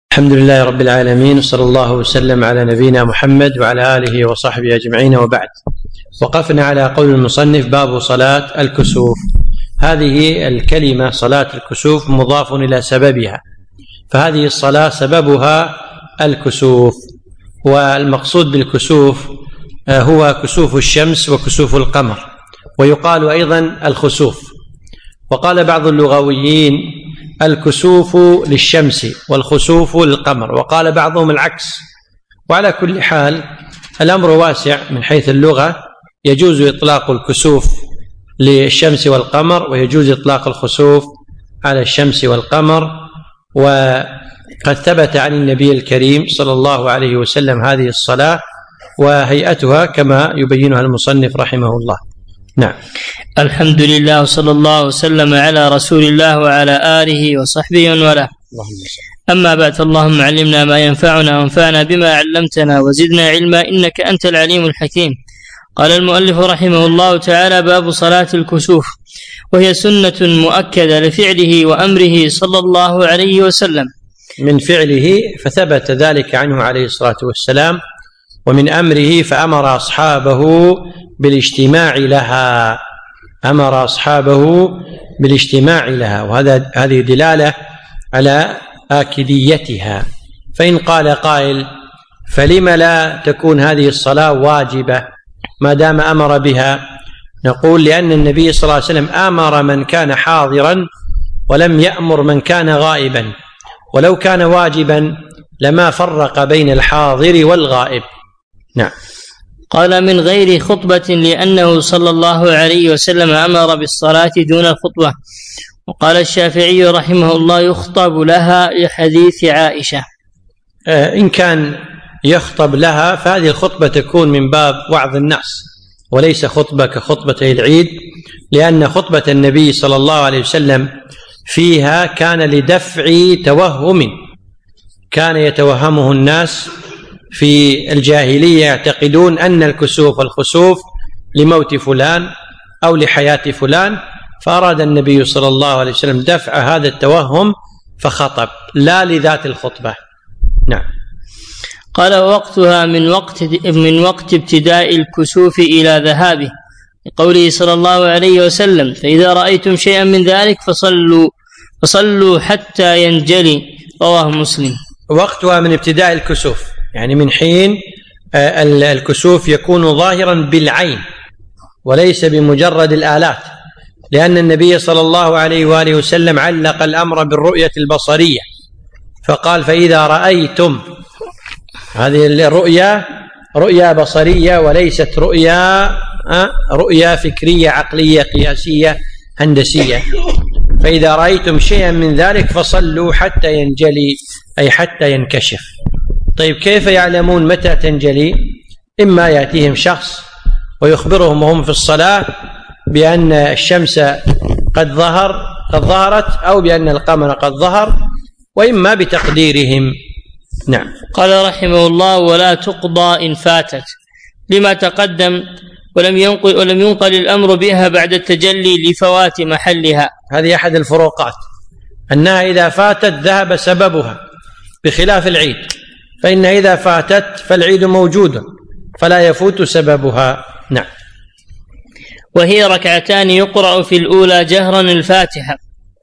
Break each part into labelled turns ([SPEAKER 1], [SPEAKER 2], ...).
[SPEAKER 1] الحمد لله رب العالمين، وصلى الله وسلم على نبينا محمد وعلى آله وصحبه أجمعين، وبعد. وقفنا على قول المصنف: باب صلاة الكسوف. هذه الكلمة صلاة الكسوف مضاف إلى سببها، فهذه الصلاة سببها الكسوف، والمقصود بالكسوف هو كسوف الشمس وكسوف القمر، ويقال أيضا الخسوف. وقال بعض اللغويين: الكسوف للشمس والخسوف للقمر، وقال بعضهم العكس. وعلى كل حال الأمر واسع من حيث اللغة، يجوز إطلاق الكسوف للشمس والقمر، ويجوز إطلاق الخسوف على الشمس والقمر. وقد ثبت عن النبي الكريم صلى الله عليه وسلم هذه الصلاة وهيئتها كما يبينها المصنف رحمه الله. نعم.
[SPEAKER 2] الحمد لله، وصلى الله وسلم على رسول الله وعلى آله وصحبه ومن والاه. أما بعد، اللهم علمنا ما ينفعنا وانفعنا بما علمتنا وزدنا علما إنك أنت العليم الحكيم. قال المؤلف رحمه الله تعالى: باب صلاة الكسوف، وهي سنة مؤكدة لفعله وأمره صلى الله عليه وسلم.
[SPEAKER 1] من فعله فثبت ذلك عنه عليه الصلاة والسلام، ومن أمره فأمر أصحابه بالاجتماع لها، أمر أصحابه بالاجتماع لها، وهذه دلالة على آكديتها. فإن قال قائل: فلم لا تكون هذه الصلاة واجبة ما دام أمر بها؟ نقول: لأن النبي صلى الله عليه وسلم أمر من كان حاضرا ولم يأمر من كان غائبا، ولو كان واجبا لما فرق بين الحاضر والغائب. نعم.
[SPEAKER 2] قال: من غير خطبة، لأنه صلى الله عليه وسلم أمر بالصلاة دون الخطبة. وقال الشافعي رحمه الله: يخطب لها لحديث عائشة.
[SPEAKER 1] إن كان يخطب لها فهذه الخطبة تكون من باب وعظ الناس، وليس خطبة كخطبتي العيد، لأن خطبة النبي صلى الله عليه وسلم فيها كان لدفع توهم كان يتوهمه الناس في الجاهلية، يعتقدون أن الكسوف والخسوف لموت فلان أو لحياة فلان، فأراد النبي صلى الله عليه وسلم دفع هذا التوهم فخطب، لا لذات الخطبة. نعم.
[SPEAKER 2] قال: وقتها من وقت ابتداء الكسوف إلى ذهابه، لقوله صلى الله عليه وسلم: فإذا رأيتم شيئا من ذلك فصلوا حتى ينجلي. رواه مسلم.
[SPEAKER 1] وقتها من ابتداء الكسوف، يعني من حين الكسوف يكون ظاهرا بالعين وليس بمجرد الآلات، لأن النبي صلى الله عليه وآله وسلم علق الأمر بالرؤية البصرية، فقال: فإذا رأيتم. هذه الرؤية رؤية بصرية وليست رؤية فكرية عقلية قياسية هندسية. فإذا رأيتم شيئا من ذلك فصلوا حتى ينجلي، أي حتى ينكشف. طيب، كيف يعلمون متى تنجلي؟ إما يأتيهم شخص ويخبرهم وهم في الصلاة بأن الشمس قد ظهرت، أو بأن القمر قد ظهر، وإما بتقديرهم. نعم.
[SPEAKER 2] قال رحمه الله: ولا تقضى إن فاتت، لما تقدم، ولم ينقل الأمر بها بعد التجلي لفوات محلها.
[SPEAKER 1] هذه أحد الفروقات، أنها إذا فاتت ذهب سببها، بخلاف العيد، فإن إذا فاتت فالعيد موجود فلا يفوت سببها. نعم.
[SPEAKER 2] وهي ركعتان، يقرأ في الأولى جهرا الفاتحة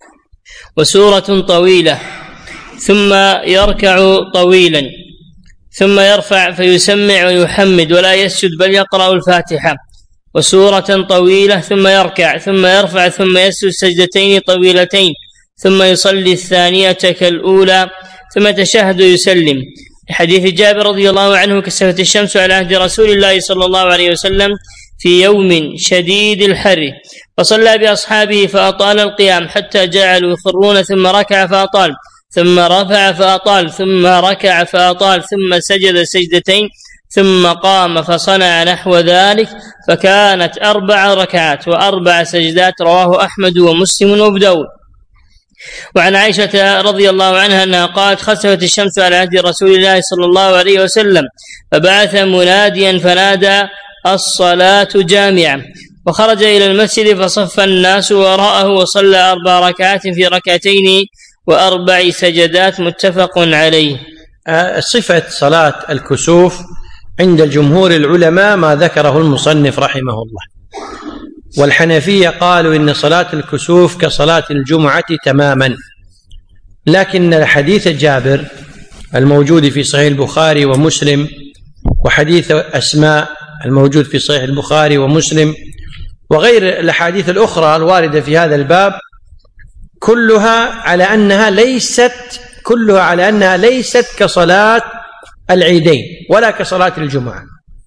[SPEAKER 2] وسورة طويلة، ثم يركع طويلا، ثم يرفع فيسمع ويحمد ولا يسجد بل يقرأ الفاتحة وسورة طويلة، ثم يركع ثم يرفع ثم يسجد سجدتين طويلتين، ثم يصلي الثانية كالأولى، ثم تشهد يسلم. حديث جابر رضي الله عنه: كسفت الشمس على عهد رسول الله صلى الله عليه وسلم في يوم شديد الحر، فصلى بأصحابه فأطال القيام حتى جعلوا يخرون، ثم ركع فأطال، ثم رفع فأطال، ثم ركع فأطال، ثم سجد سجدتين، ثم قام فصنع نحو ذلك، فكانت 4 ركعات و4 سجدات. رواه أحمد ومسلم وأبو داود. وعن عائشة رضي الله عنها أنها قالت: خسفت الشمس على عهد رسول الله صلى الله عليه وسلم، فبعث مناديا فنادى: الصلاة جامعة. وخرج إلى المسجد فصف الناس وراءه، وصلى 4 ركعات في ركعتين و4 سجدات متفق عليه.
[SPEAKER 1] صفة صلاة الكسوف عند الجمهور العلماء ما ذكره المصنف رحمه الله، والحنفية قالوا إن صلاة الكسوف كصلاة الجمعة تماما، لكن حديث جابر الموجود في صحيح البخاري ومسلم وحديث أسماء الموجود في صحيح البخاري ومسلم وغير الأحاديث الأخرى الواردة في هذا الباب كلها على أنها ليست كصلاة العيدين ولا كصلاة الجمعة،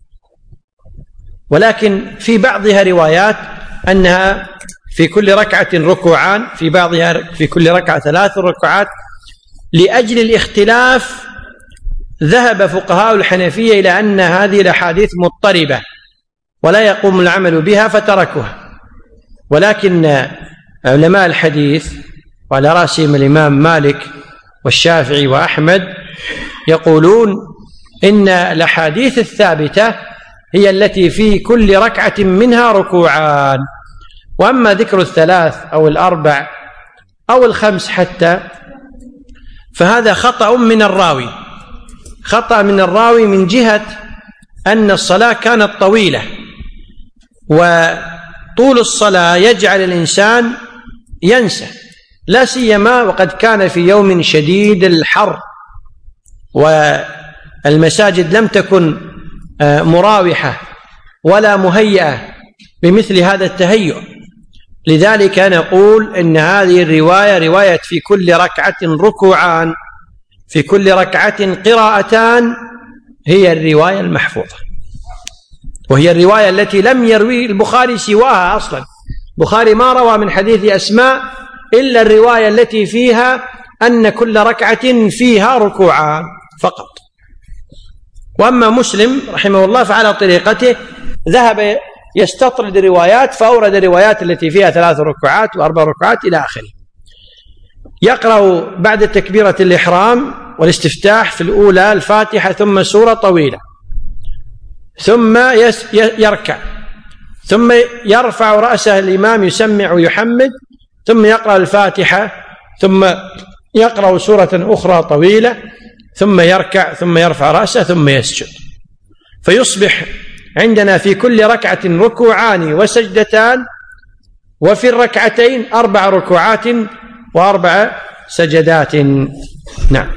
[SPEAKER 1] ولكن في بعضها روايات أنها في كل ركعة ركوعان، في بعضها في كل ركعة 3 ركعات. لأجل الاختلاف ذهب فقهاء الحنفية إلى أن هذه الأحاديث مضطربة ولا يقوم العمل بها فتركوها، ولكن علماء الحديث وعلى رأسهم الإمام مالك والشافعي وأحمد يقولون إن الأحاديث الثابتة هي التي في كل ركعة منها ركوعان، وأما ذكر 3 أو 4 أو 5 حتى فهذا خطأ من الراوي من جهة أن الصلاة كانت طويلة، وطول الصلاة يجعل الإنسان ينسى، لا سيما وقد كان في يوم شديد الحر والمساجد لم تكن مراوحة ولا مهيئة بمثل هذا التهيؤ. لذلك نقول إن هذه الرواية رواية في كل ركعة ركوعان، في كل ركعة قراءتان، هي الرواية المحفوظة، وهي الرواية التي لم يروي البخاري سواها أصلا. البخاري ما روى من حديث أسماء إلا الرواية التي فيها أن كل ركعة فيها ركوعان فقط. وأما مسلم رحمه الله فعلى طريقته ذهب يستطرد روايات فأورد الروايات التي فيها 3 ركعات و4 ركعات إلى آخره. يقرأ بعد تكبيرة الإحرام والاستفتاح في الأولى الفاتحة ثم سورة طويلة، ثم يركع، ثم يرفع رأسه الإمام يسمع ويحمد، ثم يقرأ الفاتحة، ثم يقرأ سورة أخرى طويلة، ثم يركع، ثم يرفع رأسه، ثم يسجد، فيصبح عندنا في كل ركعة ركوعان وسجدتان، وفي الركعتين 4 ركوعات و4 سجدات. نعم.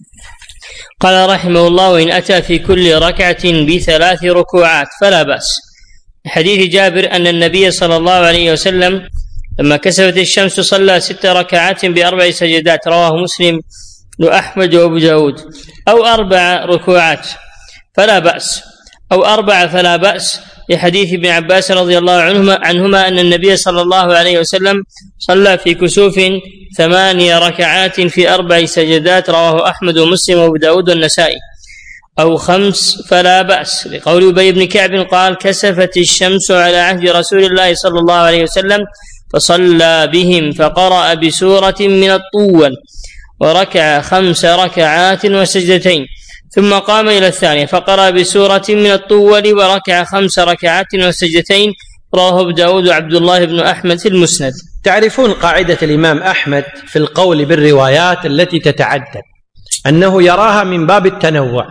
[SPEAKER 2] قال رحمه الله: وإن أتى في كل ركعة ب3 ركوعات فلا بأس. حديث جابر أن النبي صلى الله عليه وسلم لما كسفت الشمس صلى 6 ركعات ب4 سجدات، رواه مسلم وأحمد وأبو داود. أو 4 ركوعات فلا بأس، أو 4 فلا بأس، لحديث ابن عباس رضي الله عنهما أن النبي صلى الله عليه وسلم صلى في كسوف 8 ركعات في 4 سجدات، رواه أحمد ومسلم وأبو داود والنسائي. أو 5 فلا بأس، لقول أبي بن كعب قال: كسفت الشمس على عهد رسول الله صلى الله عليه وسلم فصلى بهم فقرأ بسورة من الطول وركع 5 ركعات وسجدتين، ثم قام إلى الثانية فقرأ بسورة من الطول وركع 5 ركعات وسجدتين، رواه أبو داود وعبد الله بن أحمد في المسند.
[SPEAKER 1] تعرفون قاعدة الإمام أحمد في القول بالروايات التي تتعدد أنه يراها من باب التنوع،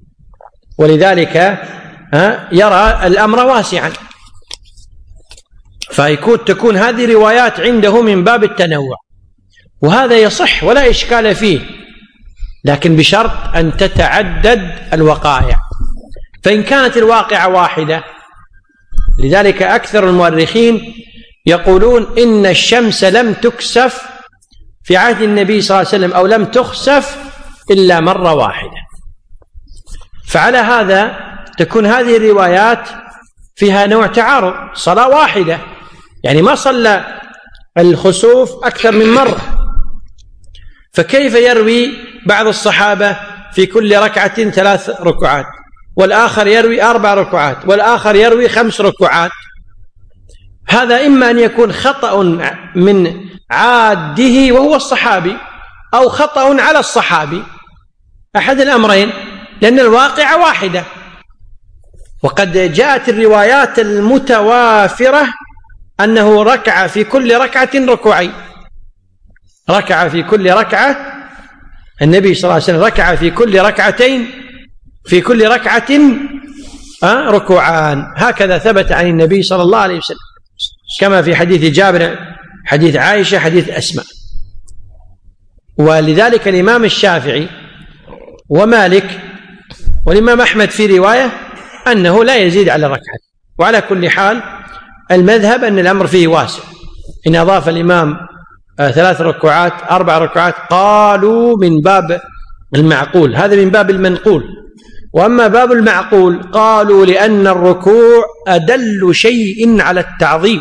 [SPEAKER 1] ولذلك يرى الأمر واسعا، تكون هذه روايات عنده من باب التنوع، وهذا يصح ولا إشكال فيه، لكن بشرط أن تتعدد الوقائع. فإن كانت الواقعة واحدة، لذلك أكثر المؤرخين يقولون إن الشمس لم تكسف في عهد النبي صلى الله عليه وسلم أو لم تخسف إلا مرة واحدة، فعلى هذا تكون هذه الروايات فيها نوع تعارض، صلاة واحدة يعني ما صلى الخسوف أكثر من مرة، فكيف يروي بعض الصحابة في كل ركعة 3 ركعات، والآخر يروي 4 ركعات، والآخر يروي 5 ركعات؟ هذا إما أن يكون خطأ من عاده وهو الصحابي، أو خطأ على الصحابي، أحد الأمرين، لأن الواقع واحدة. وقد جاءت الروايات المتوافرة أنه ركع في كل ركعة ركوعين، ركع في كل ركعة، النبي صلى الله عليه وسلم ركع في كل ركعتين، في كل ركعة ركوعان، هكذا ثبت عن النبي صلى الله عليه وسلم، كما في حديث جابر، حديث عائشة، حديث أسماء. ولذلك الإمام الشافعي ومالك والإمام أحمد في رواية أنه لا يزيد على ركعة. وعلى كل حال المذهب أن الأمر فيه واسع، إن أضاف الإمام 3 ركوعات 4 ركوعات قالوا من باب المعقول، هذا من باب المنقول. وأما باب المعقول قالوا لأن الركوع أدل شيء على التعظيم،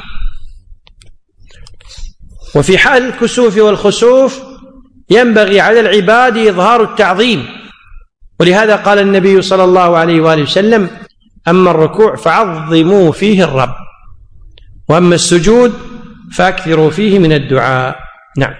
[SPEAKER 1] وفي حال الكسوف والخسوف ينبغي على العباد إظهار التعظيم، ولهذا قال النبي صلى الله عليه وآله وسلم: أما الركوع فعظموا فيه الرب، وأما السجود فأكثروا فيه من الدعاء. نعم.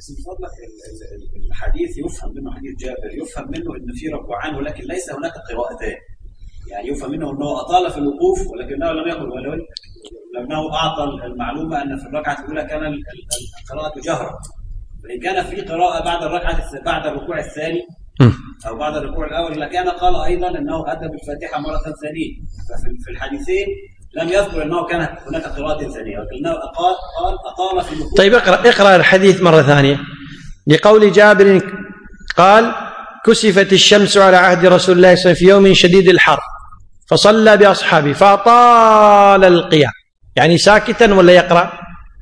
[SPEAKER 3] الحديث يفهم منه، حديث جابر يفهم منه أن في ركوعان ولكن ليس هناك قراءتان، يعني يفهم منه أنه أطال في الوقوف ولكنه لم يقل، ولكنه أعطى المعلومة أن في الركعة الأولى كان القراءة جهرا، وإن كان في قراءة بعد الركوع الثاني أو بعد الركوع الأول لكان قال أيضا أنه أدى بالفاتحة مرة ثانية. ففي الحديثين لم يذكر أنه كانت هناك قراءة ثانية، ولكنه قال أطال في الوقوف.
[SPEAKER 1] طيب اقرأ الحديث مرة ثانية. لقول جابر قال: كسفت الشمس على عهد رسول الله صلى الله عليه وسلم في يوم شديد الحر فصلى بأصحابه فأطال القيام، يعني ساكتا ولا يقرأ؟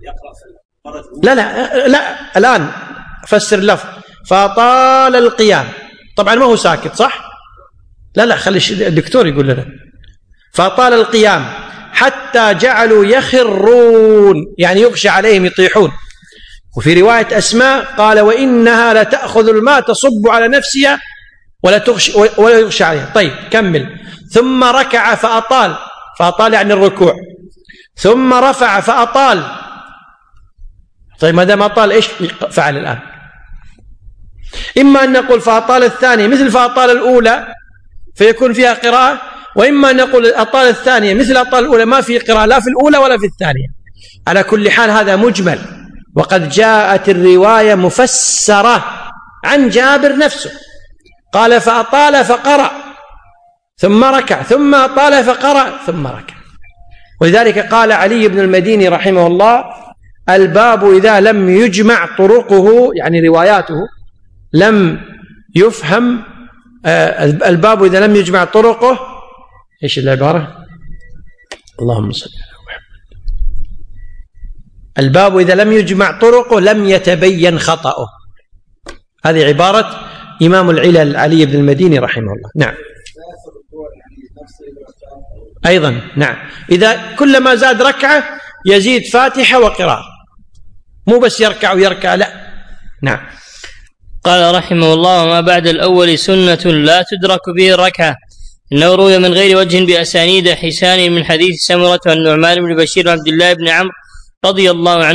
[SPEAKER 1] لا الآن فسر لفظ فأطال القيام، طبعا ما هو ساكت صح؟ لا خلي الدكتور يقول لنا. فأطال القيام حتى جعلوا يخرون، يعني يغشى عليهم يطيحون. وفي رواية أسماء قال: وإنها لتأخذ الماء تصب على نفسها ولا يغشى عليها. طيب كمل. ثم ركع فأطال يعني الركوع، ثم رفع فأطال. طيب ما دام أطال إيش فعل الآن؟ إما أن نقول فأطال الثانية مثل فأطال الأولى فيكون فيها قراءة، وإما أن نقول أطال الثانية مثل أطال الأولى ما في قراءة لا في الأولى ولا في الثانية. على كل حال هذا مجمل، وقد جاءت الرواية مفسرة عن جابر نفسه، قال: فأطال فقرأ ثم ركع، ثم أطال فقرأ ثم ركع. ولذلك قال علي بن المديني رحمه الله: الباب إذا لم يجمع طرقه، يعني رواياته لم يفهم، الباب إذا لم يجمع طرقه، إيش العبارة؟ اللهم صل على محمد. الباب إذا لم يجمع طرقه لم يتبين خطأه. هذه عبارة إمام العلل علي بن المديني رحمه الله. نعم. أيضا نعم، إذا كلما زاد ركعة يزيد فاتحة وقراءة، مو بس يركع ويركع، لا. نعم.
[SPEAKER 2] قال رحمه الله: وما بعد الأول سنة لا تدرك به الركعة، إنه روي من غير وجه بأسانيد حسان من حديث سمرة والنعمان بن بشير وعبد الله بن عمرو رضي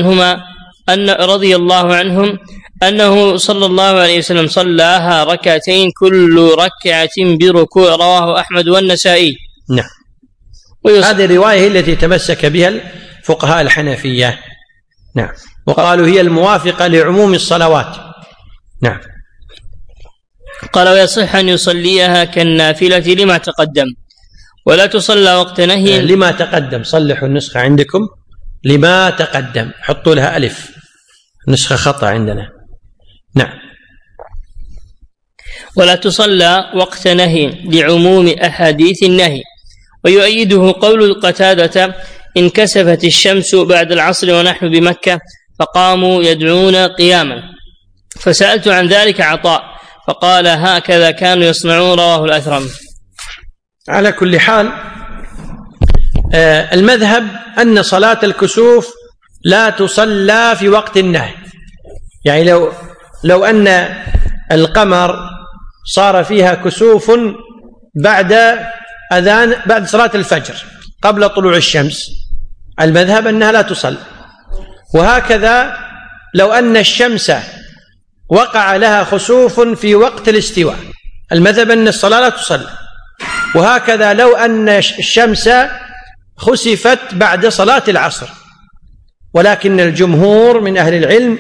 [SPEAKER 2] الله عنهم أنه صلى الله عليه وسلم صلاها ركعتين كل ركعة بركوع، رواه أحمد والنسائي.
[SPEAKER 1] نعم. هذه الرواية هي التي تمسك بها الفقهاء الحنفية. نعم. وقالوا هي الموافقة لعموم الصلوات. نعم.
[SPEAKER 2] قال: ويصح أن يصليها كالنافلة لما تقدم، ولا تصلى وقت نهي.
[SPEAKER 1] لما تقدم، صلحوا النسخة عندكم لما تقدم، حطوا لها ألف، نسخة خطأ عندنا. نعم.
[SPEAKER 2] ولا تصلى وقت نهي لعموم أحاديث النهي. ويؤيده قول قتادة: انكسفت الشمس بعد العصر ونحن بمكة فقاموا يدعون قياما، فسألت عن ذلك عطاء فقال: هكذا كانوا يصنعون، رواه الأثرم.
[SPEAKER 1] على كل حال المذهب أن صلاة الكسوف لا تصلى في وقت النهي، يعني لو أن القمر صار فيها كسوف بعد صلاة الفجر قبل طلوع الشمس، المذهب أنها لا تصلى. وهكذا لو أن الشمس وقع لها خسوف في وقت الاستواء، المذهب أن الصلاة لا تصلى. وهكذا لو أن الشمس خسفت بعد صلاة العصر، ولكن الجمهور من أهل العلم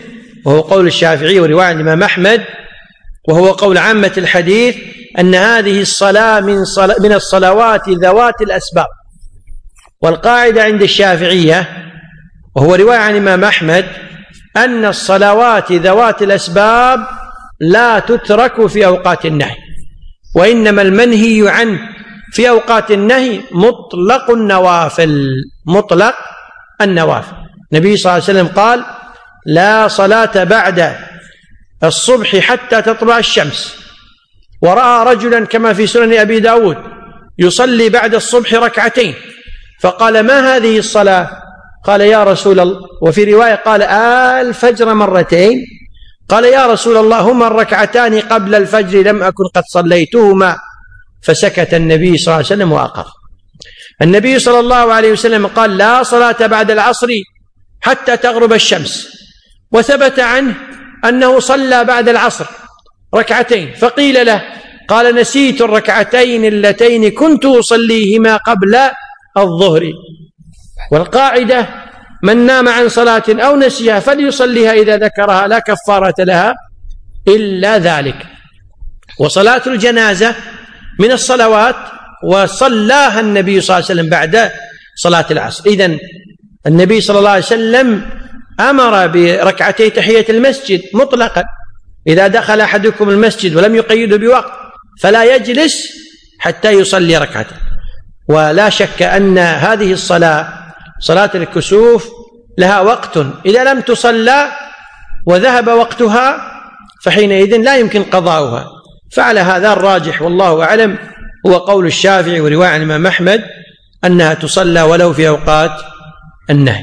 [SPEAKER 1] وهو قول الشافعي ورواية الإمام أحمد، وهو قول عامة الحديث، أن هذه الصلاة من الصلوات ذوات الأسباب. والقاعدة عند الشافعية وهو رواية عن الإمام أحمد أن الصلوات ذوات الأسباب لا تترك في أوقات النهي، وإنما المنهي عنه في أوقات النهي مطلق النوافل. مطلق النوافل. النبي صلى الله عليه وسلم قال: لا صلاة بعد الصبح حتى تطلع الشمس. ورأى رجلا كما في سنن أبي داود يصلي بعد الصبح ركعتين، فقال: ما هذه الصلاة؟ قال: يا رسول الله، وفي رواية قال: الفجر مرتين. قال: يا رسول الله، هما الركعتان قبل الفجر لم أكن قد صليتهما. فسكت النبي صلى الله عليه وسلم وأقر. النبي صلى الله عليه وسلم قال: لا صلاة بعد العصر حتى تغرب الشمس. وثبت عنه أنه صلى بعد العصر ركعتين، فقيل له قال: نسيت الركعتين اللتين كنت أصليهما قبل الظهر. والقاعدة: من نام عن صلاة أو نسيها فليصليها إذا ذكرها، لا كفارة لها إلا ذلك. وصلاة الجنازة من الصلوات، وصلاها النبي صلى الله عليه وسلم بعد صلاة العصر. إذن النبي صلى الله عليه وسلم أمر بركعتي تحية المسجد مطلقا. إذا دخل أحدكم المسجد ولم يقيده بوقت فلا يجلس حتى يصلي ركعتين. ولا شك أن هذه الصلاة، صلاة الكسوف، لها وقت، إذا لم تصلى وذهب وقتها فحينئذ لا يمكن قضاؤها. فعلى هذا الراجح والله أعلم هو قول الشافعي ورواية عن الإمام أحمد أنها تصلى ولو في أوقات النهي.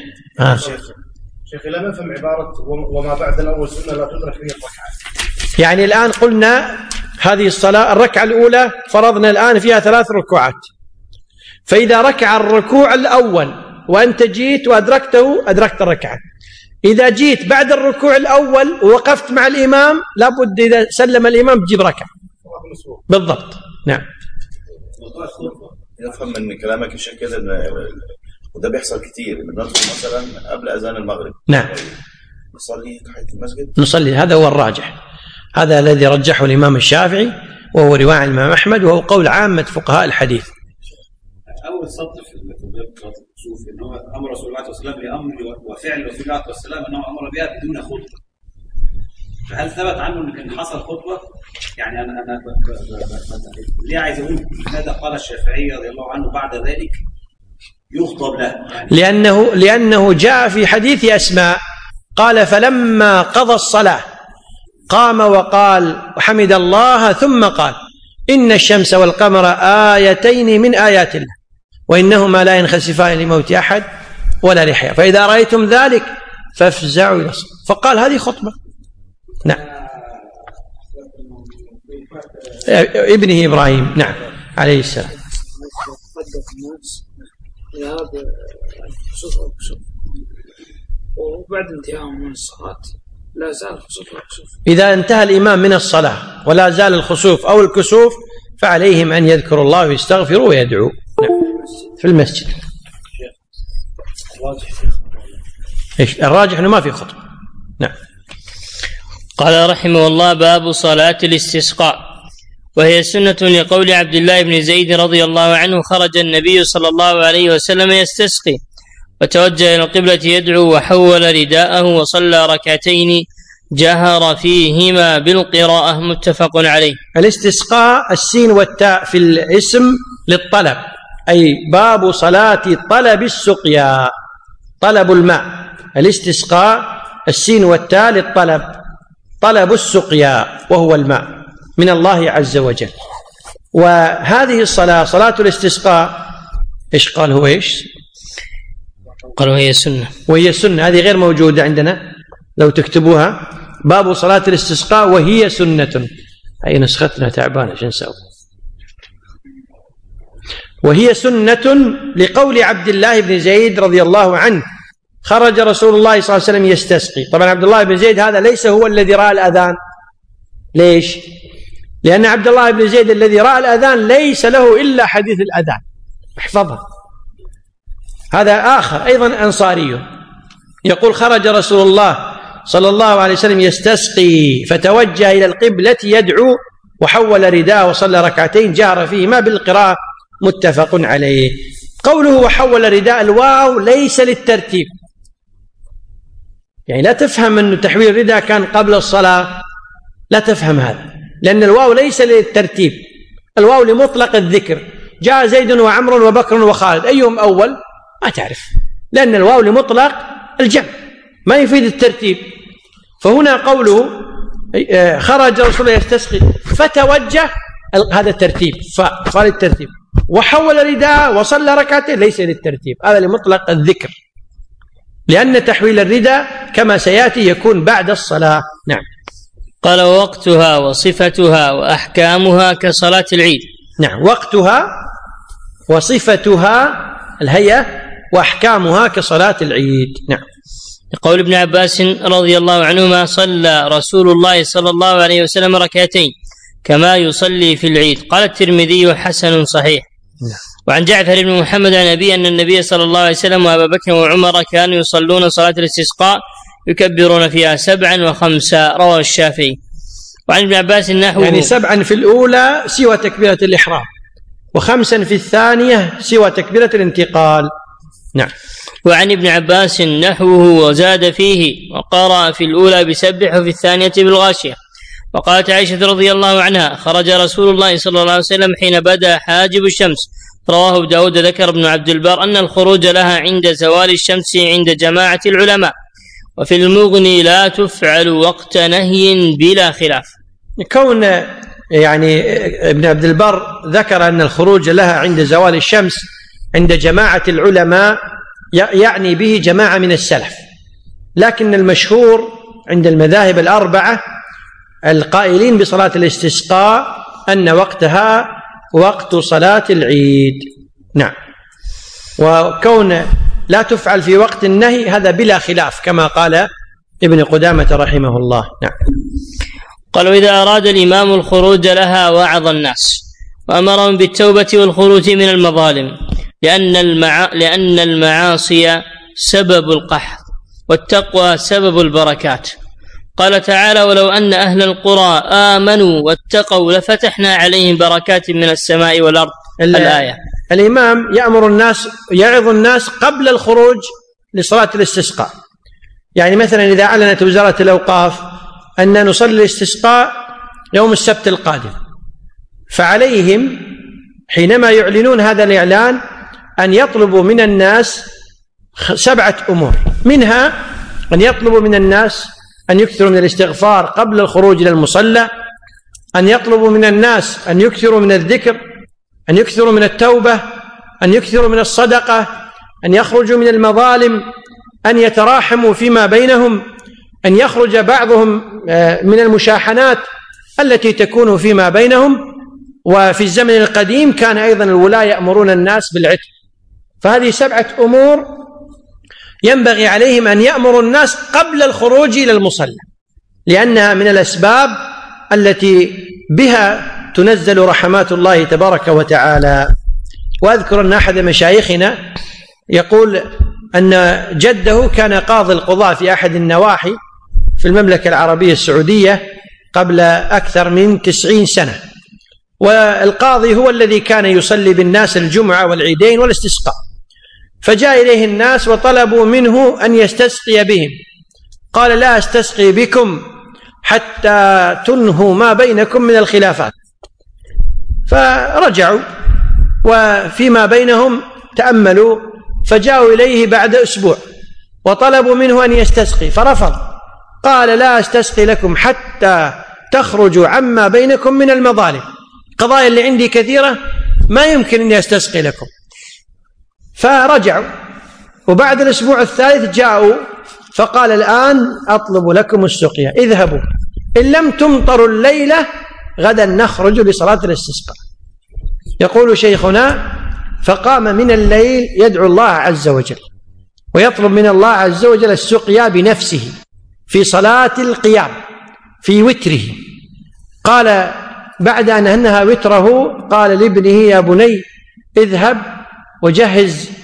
[SPEAKER 4] شيخ، لا نفهم عبارة وما بعد الأول سنة لا تدرك فيه الركعات.
[SPEAKER 1] يعني الآن قلنا هذه الصلاة الركعة الأولى فرضنا الآن فيها 3 ركوعات، فإذا ركع الركوع الأول وأنت جيت وأدركته أدركت الركعة. إذا جيت بعد الركوع الأول ووقفت مع الإمام لابد إذا سلم الإمام تجيب ركعة بالضبط. نعم.
[SPEAKER 5] نفهم من كلامك الشكل وده بيحصل كتير، ندخل مثلا قبل أذان المغرب.
[SPEAKER 1] نعم.
[SPEAKER 5] نصلي تحية المسجد.
[SPEAKER 1] نصلي، هذا هو الراجح، هذا الذي رجحه الإمام الشافعي وهو رواية عن الإمام أحمد وهو قول عامة فقهاء الحديث.
[SPEAKER 3] أول سطر في الكسوف إنه أمر رسول الله صلى الله عليه وسلم بأمر وفعل رسول الله صلى الله عليه وسلم أنه أمر بها بدون خطوة. فهل ثبت عنه أن كان حصل خطوة؟ يعني أنا ليه عايز أقول ماذا قال الشافعي رضي الله عنه بعد ذلك يخطب له؟
[SPEAKER 1] يعني لأنه جاء في حديث أسماء قال: فلما قضى الصلاة قام وقال وحمد الله ثم قال: إن الشمس والقمر آيتين من آيات الله وإنهما لا ينخسفان لموت أحد ولا لحياة، فإذا رأيتم ذلك فافزعوا إلى الصلاة. فقال هذه خطبة. نعم. ابنه إبراهيم نعم عليه السلام.
[SPEAKER 6] وبعد انتهاء من الصلاة لا زال الخسوف والكسوف.
[SPEAKER 1] إذا انتهى الإمام من الصلاة ولا زال الخسوف أو الكسوف فعليهم أن يذكروا الله ويستغفروا ويدعوا. نعم. في المسجد. الراجح أنه ما في خطبة. نعم.
[SPEAKER 2] قال رحمه الله: باب صلاة الاستسقاء، وهي سنة لقول عبد الله بن زيد رضي الله عنه: خرج النبي صلى الله عليه وسلم يستسقي وتوجه إلى القبلة يدعو وحول رداءه وصلى ركعتين جهر فيهما بالقراءة. متفق عليه.
[SPEAKER 1] الاستسقاء السين والتاء في الاسم للطلب، أي باب صلاة طلب السقيا، طلب الماء. الاستسقاء السين والتاء للطلب، طلب السقيا وهو الماء من الله عز وجل. وهذه الصلاة صلاة الاستسقاء إيش قال هو إيش؟
[SPEAKER 2] قال وهي سنة.
[SPEAKER 1] وهي سنة، هذه غير موجودة عندنا، لو تكتبوها باب صلاة الاستسقاء وهي سنة. أي نسختنا تعبانة شو نسوي؟ وهي سنة لقول عبد الله بن زيد رضي الله عنه: خرج رسول الله صلى الله عليه وسلم يستسقي. طبعا عبد الله بن زيد هذا ليس هو الذي رأى الأذان. ليش؟ لأن عبد الله بن زيد الذي رأى الأذان ليس له إلا حديث الأذان، احفظها. هذا آخر أيضا أنصاري يقول: خرج رسول الله صلى الله عليه وسلم يستسقي فتوجه إلى القبلة يدعو وحول رداءه وصلى ركعتين جهر فيهما بالقراءة متفق عليه. قوله وحول رداء، الواو ليس للترتيب، يعني لا تفهم أن تحويل الرداء كان قبل الصلاة، لا تفهم هذا، لأن الواو ليس للترتيب، الواو لمطلق الذكر. جاء زيد وعمر وبكر وخالد، أيهم أول؟ ما تعرف، لأن الواو لمطلق الجمع ما يفيد الترتيب. فهنا قوله خرج رسول الله يستسقي فتوجه، هذا الترتيب، فصار الترتيب. وحول رداء وصلى ركعتين ليس للترتيب، هذا لمطلق الذكر، لأن تحويل الرداء كما سيأتي يكون بعد الصلاة. نعم.
[SPEAKER 2] قال وقتها وصفتها وأحكامها كصلاة العيد.
[SPEAKER 1] نعم، وقتها وصفتها الهيئة وأحكامها كصلاة العيد. نعم.
[SPEAKER 2] يقول ابن عباس رضي الله عنهما صلى رسول الله صلى الله عليه وسلم ركعتين كما يصلي في العيد. قال الترمذي حسن صحيح. وعن جعفر بن محمد عن أبي أن النبي صلى الله عليه وسلم وأبا بكر وعمر كانوا يصلون صلاة الاستسقاء يكبرون فيها 7 و5، رواه الشافعي. وعن ابن عباس نحوه،
[SPEAKER 1] يعني 7 في الأولى سوى تكبيرة الإحرام، و5 في الثانية سوى تكبيرة الانتقال. نعم.
[SPEAKER 2] وعن ابن عباس نحوه وزاد فيه وقرأ في الأولى بسبح وفي الثانية بالغاشية. وقالت عائشة رضي الله عنها خرج رسول الله صلى الله عليه وسلم حين بدا حاجب الشمس، رواه ابو داود. ذكر ابن عبد البر أن الخروج لها عند زوال الشمس عند جماعة العلماء، وفي المغني لا تفعل وقت نهي بلا خلاف.
[SPEAKER 1] كون يعني ابن عبد البر ذكر أن الخروج لها عند زوال الشمس عند جماعة العلماء يعني به جماعة من السلف، لكن المشهور عند المذاهب الأربعة القائلين بصلاة الاستسقاء أن وقتها وقت صلاة العيد. نعم. وكون لا تفعل في وقت النهي هذا بلا خلاف كما قال ابن قدامة رحمه الله. نعم.
[SPEAKER 2] قالوا إذا أراد الإمام الخروج لها وعظ الناس وأمرهم بالتوبة والخروج من المظالم، لأن المعاصي سبب القحط والتقوى سبب البركات. قال تعالى ولو أن أهل القرى آمنوا واتقوا لفتحنا عليهم بركات من السماء والأرض. الآية.
[SPEAKER 1] الإمام يأمر الناس يعظ الناس قبل الخروج لصلاة الاستسقاء، يعني مثلا إذا أعلنت وزارة الأوقاف أن نصلي الاستسقاء يوم السبت القادم، فعليهم حينما يعلنون هذا الإعلان أن يطلبوا من الناس 7 أمور، منها أن يطلبوا من الناس أن يكثروا من الاستغفار قبل الخروج إلى المصلى، أن يطلبوا من الناس أن يكثروا من الذكر، أن يكثروا من التوبة، أن يكثروا من الصدقة، أن يخرجوا من المظالم، أن يتراحموا فيما بينهم، أن يخرج بعضهم من المشاحنات التي تكون فيما بينهم. وفي الزمن القديم كان أيضا الولاة يأمرون الناس بالعتق، فهذه 7 أمور ينبغي عليهم أن يأمروا الناس قبل الخروج إلى المصلى، لأنها من الأسباب التي بها تنزل رحمات الله تبارك وتعالى. وأذكر أن أحد مشايخنا يقول أن جده كان قاضي القضاة في أحد النواحي في المملكة العربية السعودية قبل أكثر من 90 سنة، والقاضي هو الذي كان يصلي بالناس الجمعة والعيدين والاستسقاء، فجاء إليه الناس وطلبوا منه أن يستسقي بهم، قال لا أستسقي بكم حتى تنهوا ما بينكم من الخلافات. فرجعوا وفيما بينهم تأملوا، فجاءوا إليه بعد أسبوع وطلبوا منه أن يستسقي فرفض، قال لا أستسقي لكم حتى تخرجوا عما بينكم من المظالم، قضايا اللي عندي كثيرة ما يمكن أن يستسقي لكم. فرجعوا، وبعد الأسبوع الثالث جاءوا فقال الآن أطلب لكم السقيا، اذهبوا إن لم تمطروا الليلة غدا نخرج لصلاة الاستسقاء. يقول شيخنا فقام من الليل يدعو الله عز وجل ويطلب من الله عز وجل السقيا بنفسه في صلاة القيام في وتره. قال بعد أن أنهى وتره قال لابنه يا بني اذهب وجهز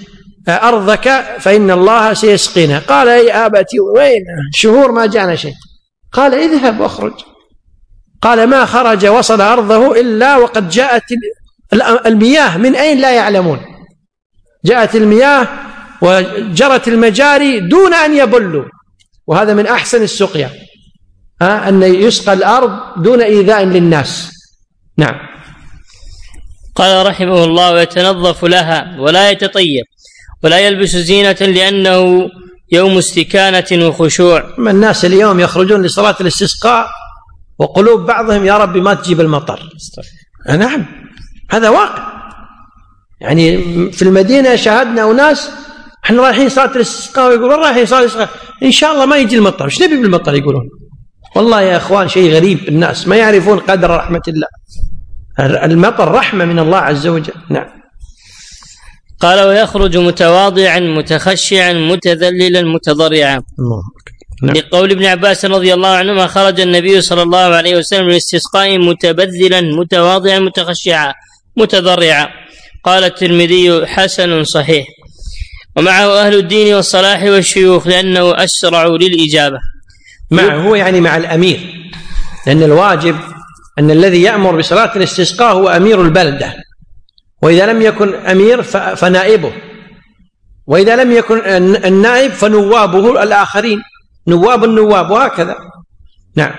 [SPEAKER 1] أرضك فإن الله سيسقينا. قال أي أبتي وين شهور ما جاءنا شيء. قال اذهب واخرج. قال ما خرج وصل أرضه إلا وقد جاءت المياه من أين لا يعلمون. جاءت المياه وجرت المجاري دون أن يبلوا، وهذا من أحسن السقيا، أن يسقى الأرض دون إيذاء للناس. نعم.
[SPEAKER 2] قال رحمه الله: ويتنظف لها ولا يتطيب ولا يلبس زينة لأنه يوم استكانة وخشوع.
[SPEAKER 1] من الناس اليوم يخرجون لصلاة الاستسقاء وقلوب بعضهم يا رب ما تجيب المطر. نعم هذا واقع. يعني في المدينة شاهدنا أناس احنا رايحين صلاة الاستسقاء ويقولون رايحين صلاة الاستسقاء إن شاء الله ما يجي المطر. ايش نبي بالمطر يقولون؟ والله يا أخوان شيء غريب، الناس ما يعرفون قدر رحمة الله. المطر رحمة من الله عز وجل. نعم.
[SPEAKER 2] قال: ويخرج متواضعا متخشعا متذللا متضرعا.
[SPEAKER 1] نعم.
[SPEAKER 2] لقول ابن عباس رضي الله عنهما: خرج النبي صلى الله عليه وسلم للاستسقاء متبذلا متواضعا متخشعا متضرعا. قال الترمذي: حسن صحيح. ومعه أهل الدين والصلاح والشيوخ لأنه أسرع للإجابة.
[SPEAKER 1] معه يعني مع الأمير، لأن الواجب أن الذي يأمر بصلاة الاستسقاء هو أمير البلدة، وإذا لم يكن أمير فنائبه، وإذا لم يكن النائب فنوابه الآخرين، نواب النواب، وهكذا. نعم.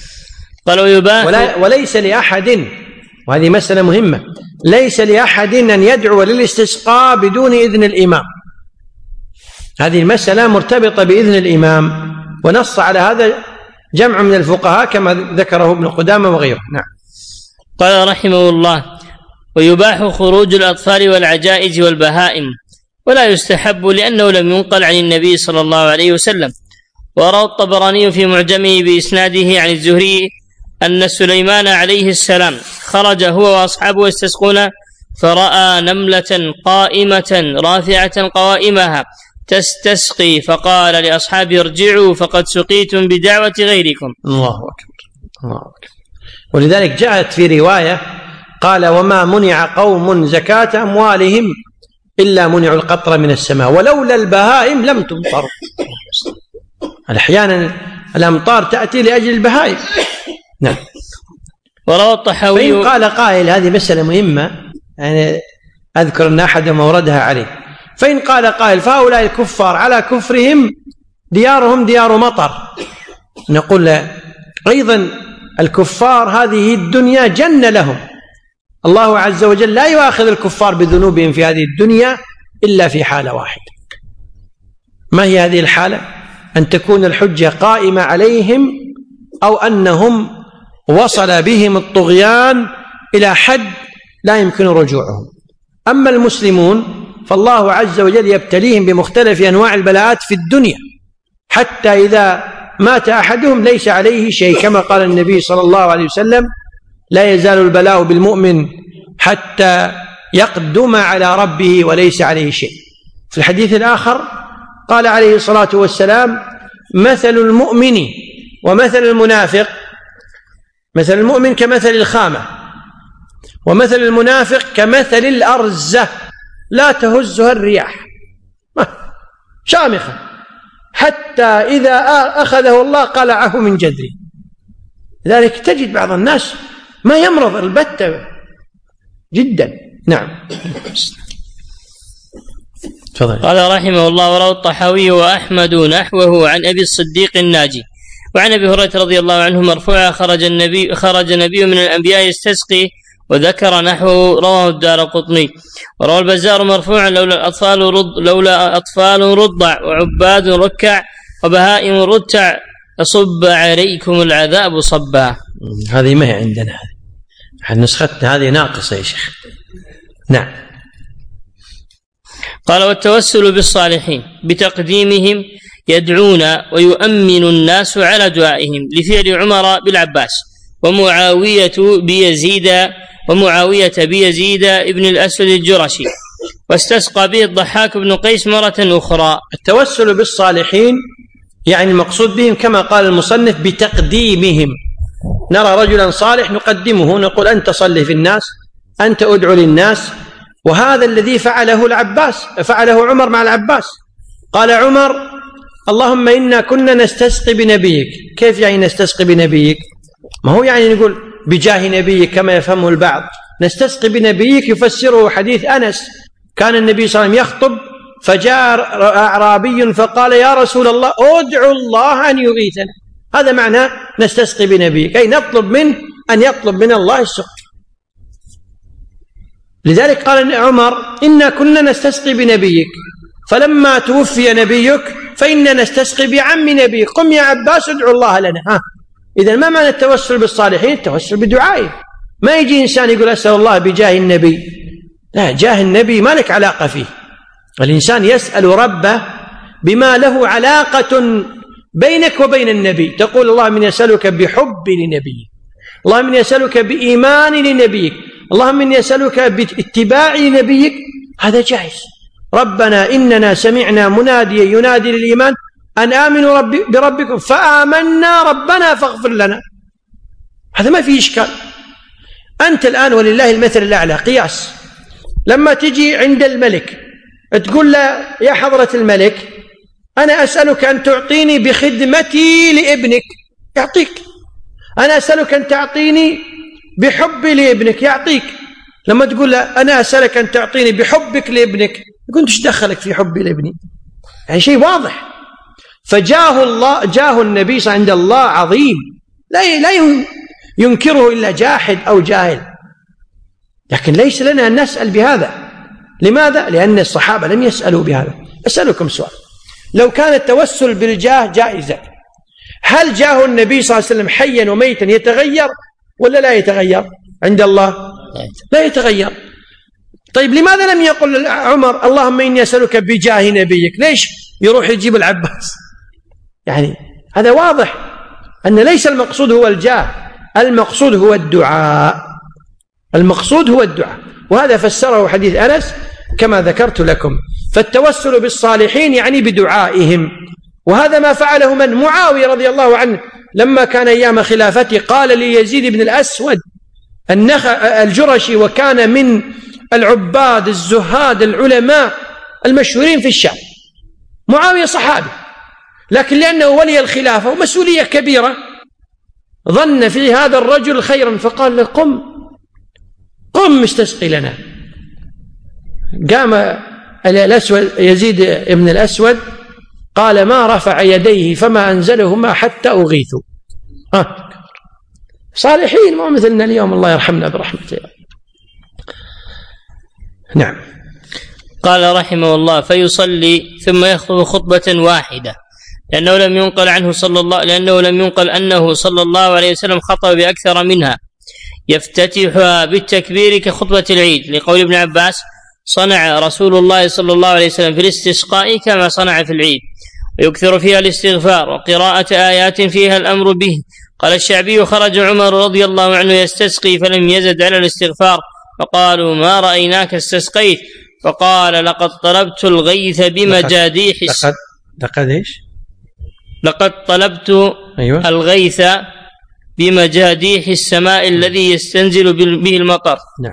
[SPEAKER 1] وليس لأحد، وهذه مسألة مهمة، ليس لأحد أن يدعو للاستسقاء بدون إذن الإمام. هذه المسألة مرتبطة بإذن الإمام، ونص على هذا جمع من الفقهاء كما ذكره ابن قدامة وغيره. نعم.
[SPEAKER 2] قال رحمه الله: ويباح خروج الأطفال والعجائز والبهائم، ولا يستحب لأنه لم ينقل عن النبي صلى الله عليه وسلم. وروى الطبراني في معجمه بإسناده عن الزهري أن سليمان عليه السلام خرج هو وأصحابه يستسقون، فرأى نملة قائمة رافعة قوائمها تستسقي، فقال لأصحابه: ارجعوا فقد سقيتم بدعوة غيركم.
[SPEAKER 1] الله أكبر، الله أكبر. ولذلك جاءت في رواية قال: وما منع قوم زكاة أموالهم إلا منعوا القطر من السماء ولولا البهائم لم تمطر. أحيانا الأمطار تأتي لأجل البهائم. نعم.
[SPEAKER 2] وروى الطحاوي.
[SPEAKER 1] فإن قال قائل، هذه مسألة مهمة يعني أذكر أن أحد موردها عليه، فإن قال قائل فهؤلاء الكفار على كفرهم ديارهم ديار مطر، نقول أيضا الكفار هذه الدنيا جنة لهم، الله عز وجل لا يؤاخذ الكفار بذنوبهم في هذه الدنيا إلا في حالة واحدة. ما هي هذه الحالة؟ أن تكون الحجة قائمة عليهم، أو أنهم وصل بهم الطغيان إلى حد لا يمكن رجوعهم. أما المسلمون فالله عز وجل يبتليهم بمختلف أنواع البلاءات في الدنيا، حتى إذا مات أحدهم ليس عليه شيء، كما قال النبي صلى الله عليه وسلم: لا يزال البلاء بالمؤمن حتى يقدم على ربه وليس عليه شيء. في الحديث الآخر قال عليه الصلاة والسلام: مثل المؤمن ومثل المنافق، مثل المؤمن كمثل الخامة، ومثل المنافق كمثل الأرزة لا تهزها الرياح، شامخة، حتى إذا أخذه الله قلعه من جذره. لذلك تجد بعض الناس ما يمرض البتة جدا. نعم.
[SPEAKER 2] تفضل. قال رحمه الله: وروى الطحاوي وأحمد نحوه عن أبي الصديق الناجي وعن أبي هريرة رضي الله عنه مرفوعا: خرج نبي من الأنبياء يستسقي، وذكر نحوه. رواه الدارقطني. وروى البزار مرفوعا: لولا أطفال رضع وعباد ركع وبهائم رتع أصب عليكم العذاب صبا.
[SPEAKER 1] هذه ما هي عندنا، هذه نسختنا هذه ناقصة يا شيخ. نعم.
[SPEAKER 2] قال: والتوسل بالصالحين بتقديمهم يدعون ويؤمن الناس على دعائهم، لفعل عمر بالعباس ومعاوية بيزيد ابن الأسود الجرشي، واستسقى به الضحاك بن قيس مرة أخرى.
[SPEAKER 1] التوسل بالصالحين يعني المقصود بهم كما قال المصنف بتقديمهم. نرى رجلا صالح نقدمه، نقول أنت صلي في الناس، أنت أدعو للناس، وهذا الذي فعله عمر مع العباس. قال عمر: اللهم إنا كنا نستسقي بنبيك. كيف يعني نستسقي بنبيك؟ ما هو يعني نقول بجاه نبيك كما يفهمه البعض. نستسقي بنبيك يفسره حديث أنس: كان النبي صلى الله عليه وسلم يخطب فجاء أعرابي فقال: يا رسول الله ادعو الله أن يغيثنا. هذا معنى نستسقي بنبيك، أي نطلب منه أن يطلب من الله السقي. لذلك قال عمر: إنا كنا نستسقي بنبيك، فلما توفي نبيك فإنا نستسقي بعم نبيك، قم يا عباس ادعو الله لنا. إذا ما معنى التوسل بالصالحين؟ التوسل بدعائه. ما يجي إنسان يقول أسأل الله بجاه النبي، لا، جاه النبي ما لك علاقة فيه. الإنسان يسأل ربه بما له علاقة بينك وبين النبي. تقول: اللهم إني أسألك بحب لنبيك، اللهم إني أسألك بإيمان لنبيك، اللهم إني أسألك باتباع لنبيك. هذا جائز. ربنا إننا سمعنا مناديا ينادي للإيمان أن آمنوا بربكم فآمنا ربنا فاغفر لنا. هذا ما فيه إشكال. أنت الآن ولله المثل الأعلى قياس. لما تجي عند الملك تقول له: يا حضرة الملك، أنا أسألك أن تعطيني بخدمتي لابنك، يعطيك. أنا أسألك أن تعطيني بحبي لابنك، يعطيك. لما تقول له: أنا أسألك أن تعطيني بحبك لابنك، يقول: إيش دخلك في حبي لابني؟ يعني شيء واضح. فجاه الله، جاه النبي صلى الله عليه وسلم عند الله عظيم، لا ينكره إلا جاحد أو جاهل. لكن ليس لنا أن نسأل بهذا. لماذا؟ لأن الصحابة لم يسألوا بهذا. أسألكم سؤال: لو كان التوسل بالجاه جائزا، هل جاه النبي صلى الله عليه وسلم حيا وميتا يتغير ولا لا يتغير عند الله؟ لا يتغير. طيب لماذا لم يقل عمر: اللهم إني أسألك بجاه نبيك؟ ليش يروح يجيب العباس؟ يعني هذا واضح أن ليس المقصود هو الجاه، المقصود هو الدعاء. المقصود هو الدعاء، وهذا فسره حديث أنس كما ذكرت لكم. فالتوسل بالصالحين يعني بدعائهم، وهذا ما فعله من؟ معاوية رضي الله عنه لما كان أيام خلافته قال ليزيد بن الأسود الجرشي، وكان من العباد الزهاد العلماء المشهورين في الشام. معاوية صحابي، لكن لأنه ولي الخلافة ومسؤولية كبيرة ظن في هذا الرجل خيرا، فقال له: قم استسقي لنا. قام يزيد بن الأسود قال: ما رفع يديه فما أنزلهما حتى أغيثوا. صالحين، ما مثلنا اليوم، الله يرحمنا برحمته. نعم.
[SPEAKER 2] قال رحمه الله: فيصلي ثم يخطب خطبة واحدة، لأنه لم ينقل أنه صلى الله عليه وسلم خطب بأكثر منها، يفتتحها بالتكبير كخطبة العيد، لقول ابن عباس: صنع رسول الله صلى الله عليه وسلم في الاستسقاء كما صنع في العيد، ويكثر فيها الاستغفار وقراءة آيات فيها الأمر به. قال الشعبي: خرج عمر رضي الله عنه يستسقي فلم يزد على الاستغفار، فقالوا: ما رأيناك استسقيت؟ فقال: لقد طلبت الغيث بمجاديح لقد طلبت الغيث بمجاديح السماء الذي يستنزل به المطر.
[SPEAKER 1] نعم.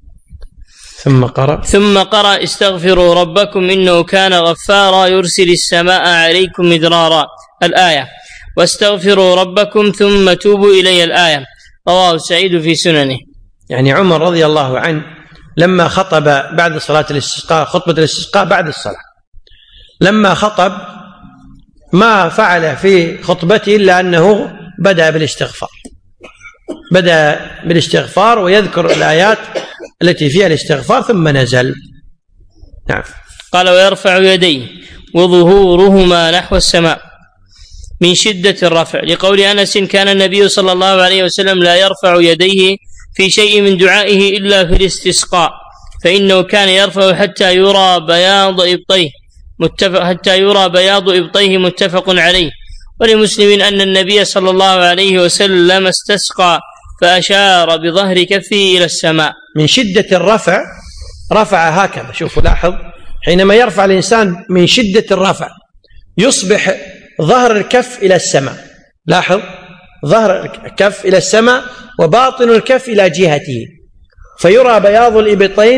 [SPEAKER 1] ثم قرأ: استغفروا ربكم إنه كان غفارا يرسل السماء عليكم مدرارا، الآية، واستغفروا ربكم ثم توبوا إلي، الآية. رواه سعيد في سننه. يعني عمر رضي الله عنه لما خطب بعد صلاة الاستسقاء، خطبة الاستسقاء بعد الصلاة، لما خطب ما فعل في خطبته إلا أنه بدأ بالاستغفار ويذكر الآيات التي فيها الاستغفار ثم نزل. نعم.
[SPEAKER 2] قال: ويرفع يديه وظهورهما نحو السماء من شدة الرفع، لقول أنس: كان النبي صلى الله عليه وسلم لا يرفع يديه في شيء من دعائه إلا في الاستسقاء، فإنه كان يرفع حتى يرى بياض إبطيه متفق عليه. ولمسلم أن النبي صلى الله عليه وسلم استسقى فأشار بظهر كفه إلى السماء.
[SPEAKER 1] من شدة الرفع رفع هكذا. شوفوا، لاحظ، حينما يرفع الإنسان من شدة الرفع يصبح ظهر الكف إلى السماء. لاحظ، ظهر الكف إلى السماء وباطن الكف إلى جهته، فيرى بياض الإبطين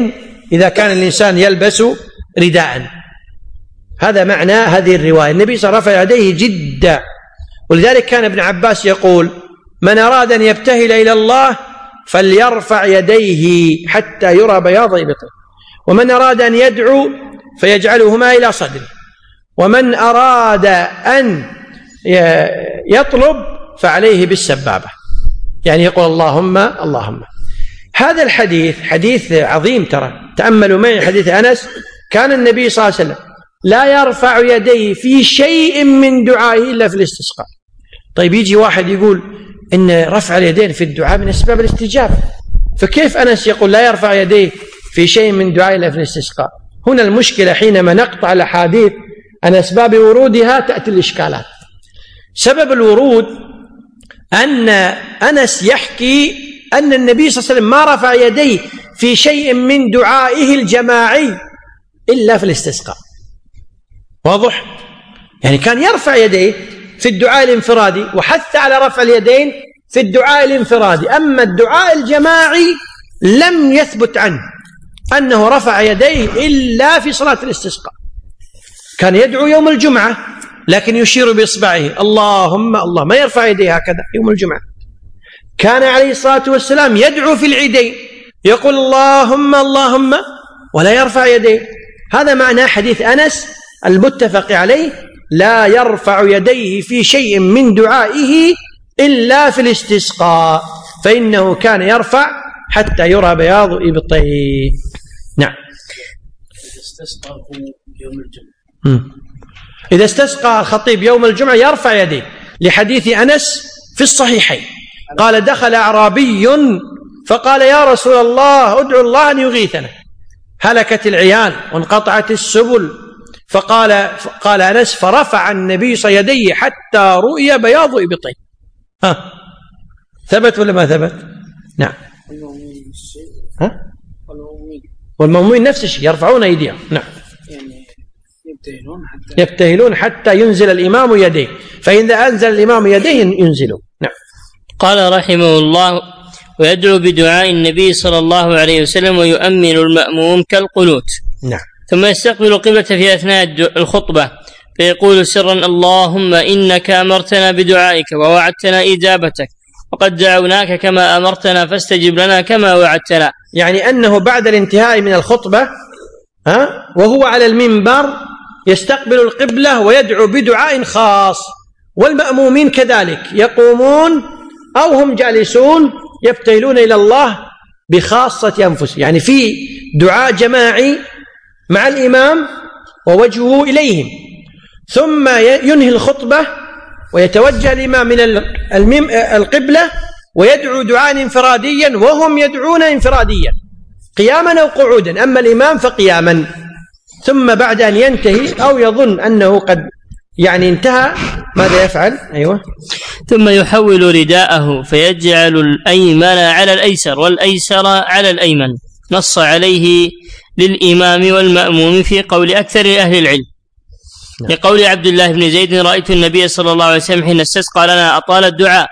[SPEAKER 1] إذا كان الإنسان يلبس رداء. هذا معنى هذه الرواية. النبي صلى الله عليه وسلم رفع يديه جدا، ولذلك كان ابن عباس يقول: من أراد أن يبتهل إلى الله فليرفع يديه حتى يرى بياض إبطه، ومن أراد أن يدعو فيجعلهما إلى صدره، ومن أراد أن يطلب فعليه بالسبابة، يعني يقول اللهم اللهم. هذا الحديث حديث عظيم، ترى تأملوا معي حديث أنس: كان النبي صلى الله عليه وسلم لا يرفع يديه في شيء من دعائه إلا في الاستسقاء. طيب يجي واحد يقول إن رفع اليدين في الدعاء من أسباب الاستجابة، فكيف أنس يقول لا يرفع يديه في شيء من دعائه إلا في الاستسقاء؟ هنا المشكلة، حينما نقطع الأحاديث عن أسباب ورودها تأتي الإشكالات. سبب الورود أن أنس يحكي أن النبي صلى الله عليه وسلم ما رفع يديه في شيء من دعائه الجماعي إلا في الاستسقاء. واضح؟ يعني كان يرفع يديه في الدعاء الانفرادي، وحث على رفع اليدين في الدعاء الانفرادي، أما الدعاء الجماعي لم يثبت عنه أنه رفع يديه إلا في صلاة الاستسقاء. كان يدعو يوم الجمعة لكن يشير بإصبعه اللهم الله، ما يرفع يديه هكذا يوم الجمعة. كان عليه الصلاة والسلام يدعو في العيدين يقول اللهم اللهم ولا يرفع يديه. هذا معنى حديث أنس المتفق عليه: لا يرفع يديه في شيء من دعائه إلا في الاستسقاء، فإنه كان يرفع حتى يرى بياض إبطيه. نعم. إذا استسقى الخطيب يوم الجمعة يرفع يديه، لحديث أنس في الصحيحين قال: دخل أعرابي فقال: يا رسول الله ادعو الله أن يغيثنا، هلكت العيال وانقطعت السبل. قال أنس: فرفع النبي صلى الله عليه وسلم يديه حتى رؤي بياض إبطيه. ثبت ولا ما ثبت؟ نعم. والمأمومين نفس الشيء، يرفعون أيديهم. نعم. يبتهلون حتى ينزل الإمام يديه، فإذا أنزل الإمام يديه ينزلوا. نعم.
[SPEAKER 2] قال رحمه الله: ويدعو بدعاء النبي صلى الله عليه وسلم ويؤمن المأموم كالقنوت.
[SPEAKER 1] نعم.
[SPEAKER 2] ثم يستقبل القبلة في أثناء الخطبة فيقول سرا: اللهم إنك أمرتنا بدعائك ووعدتنا إجابتك، وقد دعوناك كما أمرتنا فاستجب لنا كما وعدتنا.
[SPEAKER 1] يعني أنه بعد الانتهاء من الخطبة وهو على المنبر يستقبل القبلة ويدعو بدعاء خاص، والمأمومين كذلك يقومون أو هم جالسون يبتهلون إلى الله بخاصة أنفسهم، يعني في دعاء جماعي مع الإمام ووجهه إليهم، ثم ينهي الخطبة ويتوجه الإمام من القبلة ويدعو دعاء انفراديا وهم يدعون انفراديا قياما أو قعودا، أما الإمام فقياما. ثم بعد أن ينتهي أو يظن أنه قد انتهى ماذا يفعل؟ أيوة.
[SPEAKER 2] ثم يحول رداءه فيجعل الأيمن على الأيسر والأيسر على الأيمن، نص عليه للإمام والمأموم في قول أكثر أهل العلم. لقول عبد الله بن زيد: رأيت النبي صلى الله عليه وسلم حين استسقى لنا أطال الدعاء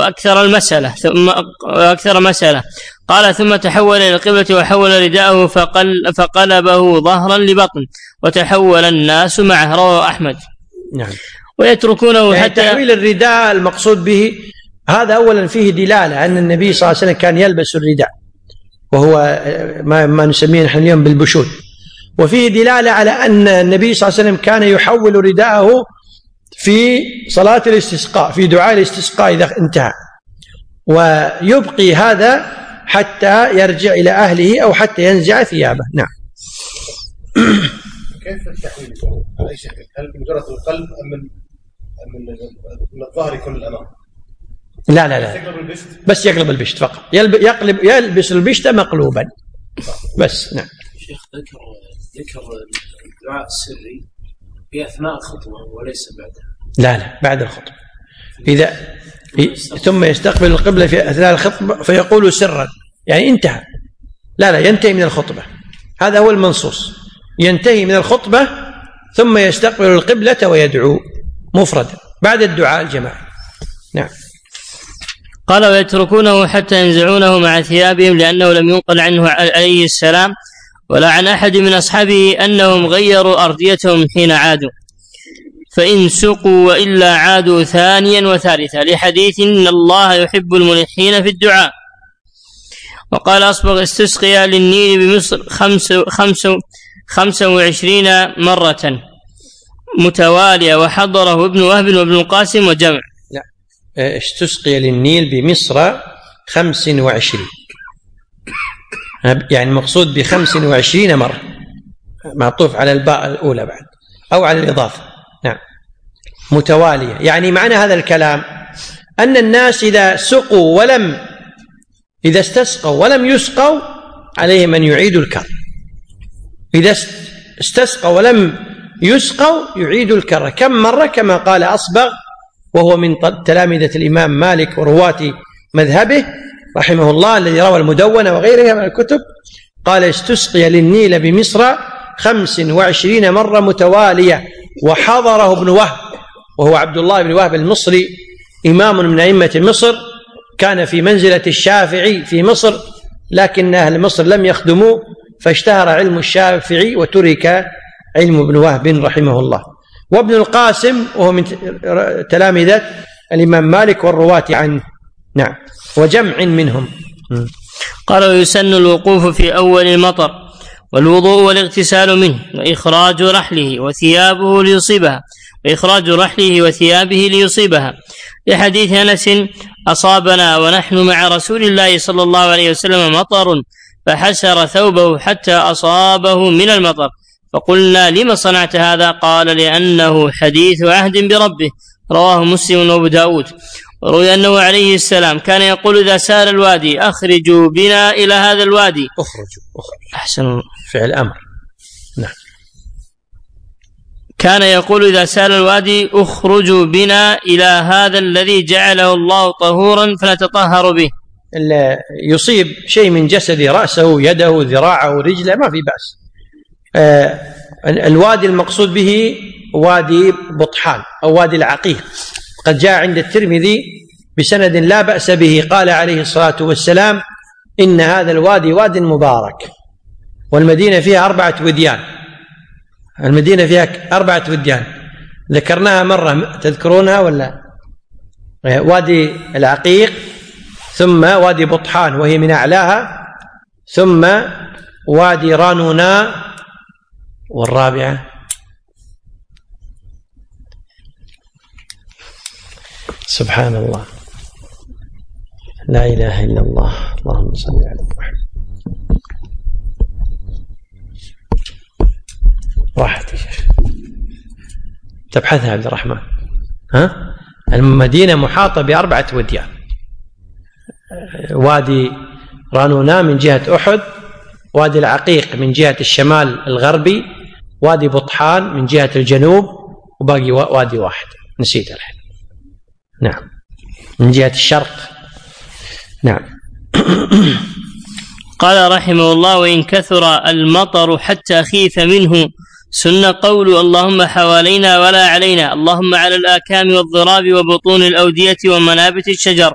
[SPEAKER 2] وأكثر مسألة. قال: ثم تحول إلى القبلة وحول رداءه فقلبه ظهرا لبطن وتحول الناس معه. رواه أحمد.
[SPEAKER 1] نعم.
[SPEAKER 2] ويتركونه حتى
[SPEAKER 1] تحويل الرداء المقصود به هذا أولا فيه دلالة أن النبي صلى الله عليه وسلم كان يلبس الرداء، وهو ما نسميه نحن اليوم بالبشور، وفيه دلالة على أن النبي صلى الله عليه وسلم كان يحول رداءه في صلاة الاستسقاء، في دعاء الاستسقاء إذا انتهى، ويبقي هذا حتى يرجع إلى أهله أو حتى ينزع ثيابه. نعم.
[SPEAKER 4] كيف التحويل؟ على أي شكل؟ هل بمجرد القلب أم من الظهر يكون الأمام؟
[SPEAKER 1] لا بس يقلب البشت فقط، يلبس البشت مقلوبا بس. نعم.
[SPEAKER 6] شيخ ذكر الدعاء السري في أثناء الخطبة وليس بعدها.
[SPEAKER 1] لا بعد الخطبة. ثم يستقبل القبلة في أثناء الخطبة فيقول سرا، يعني انتهى. لا ينتهي من الخطبة، هذا هو المنصوص، ينتهي من الخطبة ثم يستقبل القبلة ويدعو مفردا بعد الدعاء الجماعي. نعم.
[SPEAKER 2] قال: ويتركونه حتى ينزعونه مع ثيابهم، لأنه لم ينقل عنه عليه السلام ولا عن أحد من أصحابه أنهم غيروا أرديتهم حين عادوا، فإن سقوا وإلا عادوا ثانيا وثالثا، لحديث إن الله يحب الملحين في الدعاء. وقال أصبغ استسقي للنيل بمصر 25 مرة متوالية، وحضره ابن وهب وابن القاسم وجمع.
[SPEAKER 1] لا، استسقي للنيل بمصر 25، يعني المقصود ب25 مرة، معطوف على الباء الأولى بعد أو على الإضافة. نعم، متوالية. يعني معنى هذا الكلام أن الناس إذا استسقوا ولم يسقوا عليهم أن يعيدوا الكر. إذا استسقوا ولم يسقوا يعيدوا الكر كم مرة؟ كما قال أصبغ وهو من تلامذة الإمام مالك ورواة مذهبه رحمه الله الذي روى المدونة وغيرها من الكتب، قال استسقي للنيل بمصر 25 مرة متوالية، وحضره ابن وهب وهو عبد الله بن وهب المصري، إمام من أئمة مصر، كان في منزلة الشافعي في مصر، لكن أهل مصر لم يخدموه فاشتهر علم الشافعي وترك علم ابن وهب رحمه الله. وابن القاسم وهو من تلامذة الإمام مالك والرواة عنه. نعم، وجمع منهم.
[SPEAKER 2] قال ويسن الوقوف في أول المطر والوضوء والاغتسال منه وإخراج رحله وثيابه ليصيبها، لحديث أنس أصابنا ونحن مع رسول الله صلى الله عليه وسلم مطر فحسر ثوبه حتى أصابه من المطر، فقلنا لما صنعت هذا؟ قال لأنه حديث عهد بربه، رواه مسلم وابو داود. وروي أنه عليه السلام كان يقول إذا سار الوادي أخرجوا بنا إلى هذا الوادي.
[SPEAKER 1] أخرجوا
[SPEAKER 2] أحسن
[SPEAKER 1] فعل أمر. نعم،
[SPEAKER 2] كان يقول إذا سار الوادي أخرجوا بنا إلى هذا الذي جعله الله طهورا فنتطهر به.
[SPEAKER 1] يصيب شيء من جسده، رأسه يده ذراعه رجله، ما في بأس. الوادي المقصود به وادي بطحان أو وادي العقيق، قد جاء عند الترمذي بسند لا بأس به، قال عليه الصلاة والسلام إن هذا الوادي واد مبارك، والمدينة فيها 4 وديان، المدينة فيها 4 وديان ذكرناها مرة، تذكرونها ولا؟ وادي العقيق، ثم وادي بطحان وهي من أعلاها، ثم وادي رانونا، والرابعة سبحان الله لا إله إلا الله، اللهم صل على محمد. راحت يا شيخ، تبحثها عبد الرحمن. المدينة محاطة ب4 وديان، وادي رانونا من جهة أحد، وادي العقيق من جهة الشمال الغربي، وادي بطحان من جهة الجنوب، وباقي وادي واحد نسيت الحين. نعم، من جهة الشرق. نعم.
[SPEAKER 2] قال رحمه الله وإن كثر المطر حتى خيف منه سن قول اللهم حوالينا ولا علينا، اللهم على الآكام والضراب وبطون الأودية ومنابت الشجر.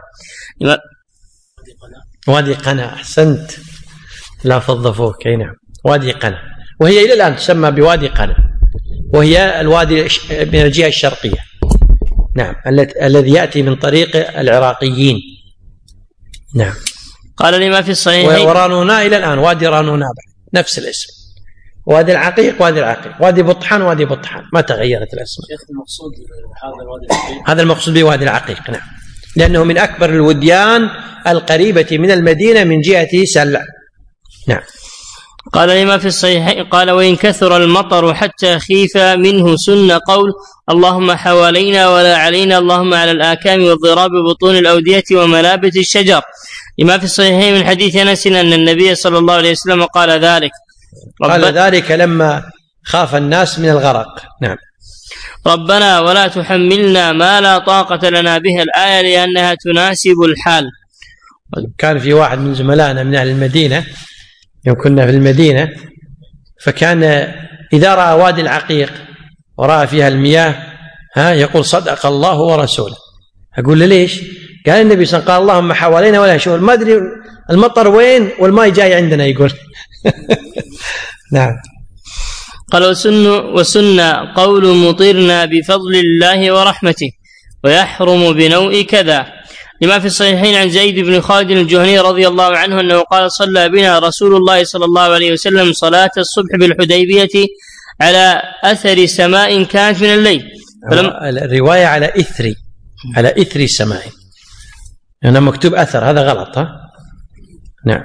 [SPEAKER 1] وادي قنا، أحسنت، لا فضفوك. نعم، وادي قنا، وهي إلى الآن تسمى بوادي قنا، وهي الوادي من الجهة الشرقية. نعم، الذي يأتي من طريق العراقيين. نعم.
[SPEAKER 2] قال لما في الصحيحين.
[SPEAKER 1] ورانونا إلى الآن وادي رانونا نفس الاسم، وادي العقيق وادي العقيق، وادي بطحان وادي بطحان، ما تغيرت الاسم.
[SPEAKER 3] المقصود هذا الوادي العقيق،
[SPEAKER 1] هذا المقصود بوادي العقيق. نعم، لأنه من أكبر الوديان القريبة من المدينة من جهة سلع. نعم.
[SPEAKER 2] قال لما في الصحيحين قال وإن كثر المطر حتى خيف منه سن قول اللهم حوالينا ولا علينا، اللهم على الآكام والضراب بطون الأودية ومنابت الشجر، لما في الصحيحين من حديث أنس أن النبي صلى الله عليه وسلم قال ذلك
[SPEAKER 1] لما خاف الناس من الغرق. نعم.
[SPEAKER 2] ربنا ولا تحملنا ما لا طاقة لنا به، الآية لأنها تناسب الحال.
[SPEAKER 1] كان في واحد من زملائنا من أهل المدينة يوم كنا في المدينة، فكان إذا رأى وادي العقيق ورأى فيها المياه يقول صدق الله ورسوله. أقول له ليش؟ قال النبي صلى الله عليه وسلم قال اللهم حوالينا ولا شغل، ما أدري المطر وين والماء جاي عندنا، يقول نعم.
[SPEAKER 2] قال وسن قول مطرنا بفضل الله ورحمته ويحرم بنوء كذا، لما في الصحيحين عن زيد بن خالد الجهني رضي الله عنه أنه قال صلى بنا رسول الله صلى الله عليه وسلم صلاة الصبح بالحديبية على أثر سماء كانت من الليل.
[SPEAKER 1] الرواية على إثر سماء، هنا مكتوب أثر، هذا غلط. نعم.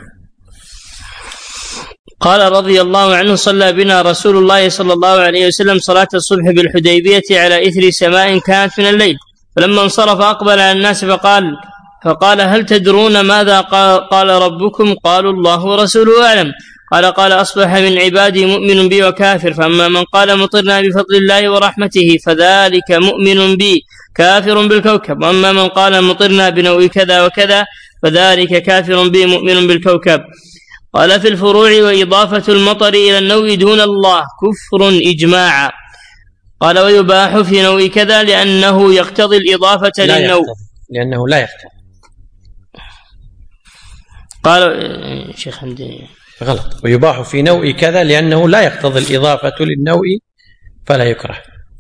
[SPEAKER 2] قال رضي الله عنه صلى بنا رسول الله صلى الله عليه وسلم صلاة الصبح بالحديبية على إثر سماء كانت من الليل، فلما انصرف أقبل على الناس فقال هل تدرون ماذا قال ربكم؟ قالوا الله ورسوله أعلم. قال أصبح من عبادي مؤمن بي وكافر، فأما من قال مطرنا بفضل الله ورحمته فذلك مؤمن بي كافر بالكوكب، وأما من قال مطرنا بنوء كذا وكذا فذلك كافر بي مؤمن بالكوكب. قال في الفروع وإضافة المطر إلى النوء دون الله كفر إجماعا. قال ويباح في نوء كذا لأنه يقتضي الإضافة للنوء،
[SPEAKER 1] لأنه لا يقتضي.
[SPEAKER 2] قال شيخ عندي
[SPEAKER 1] غلط، ويباح في نوء كذا لأنه لا يقتضي الإضافة للنوء فلا يكره.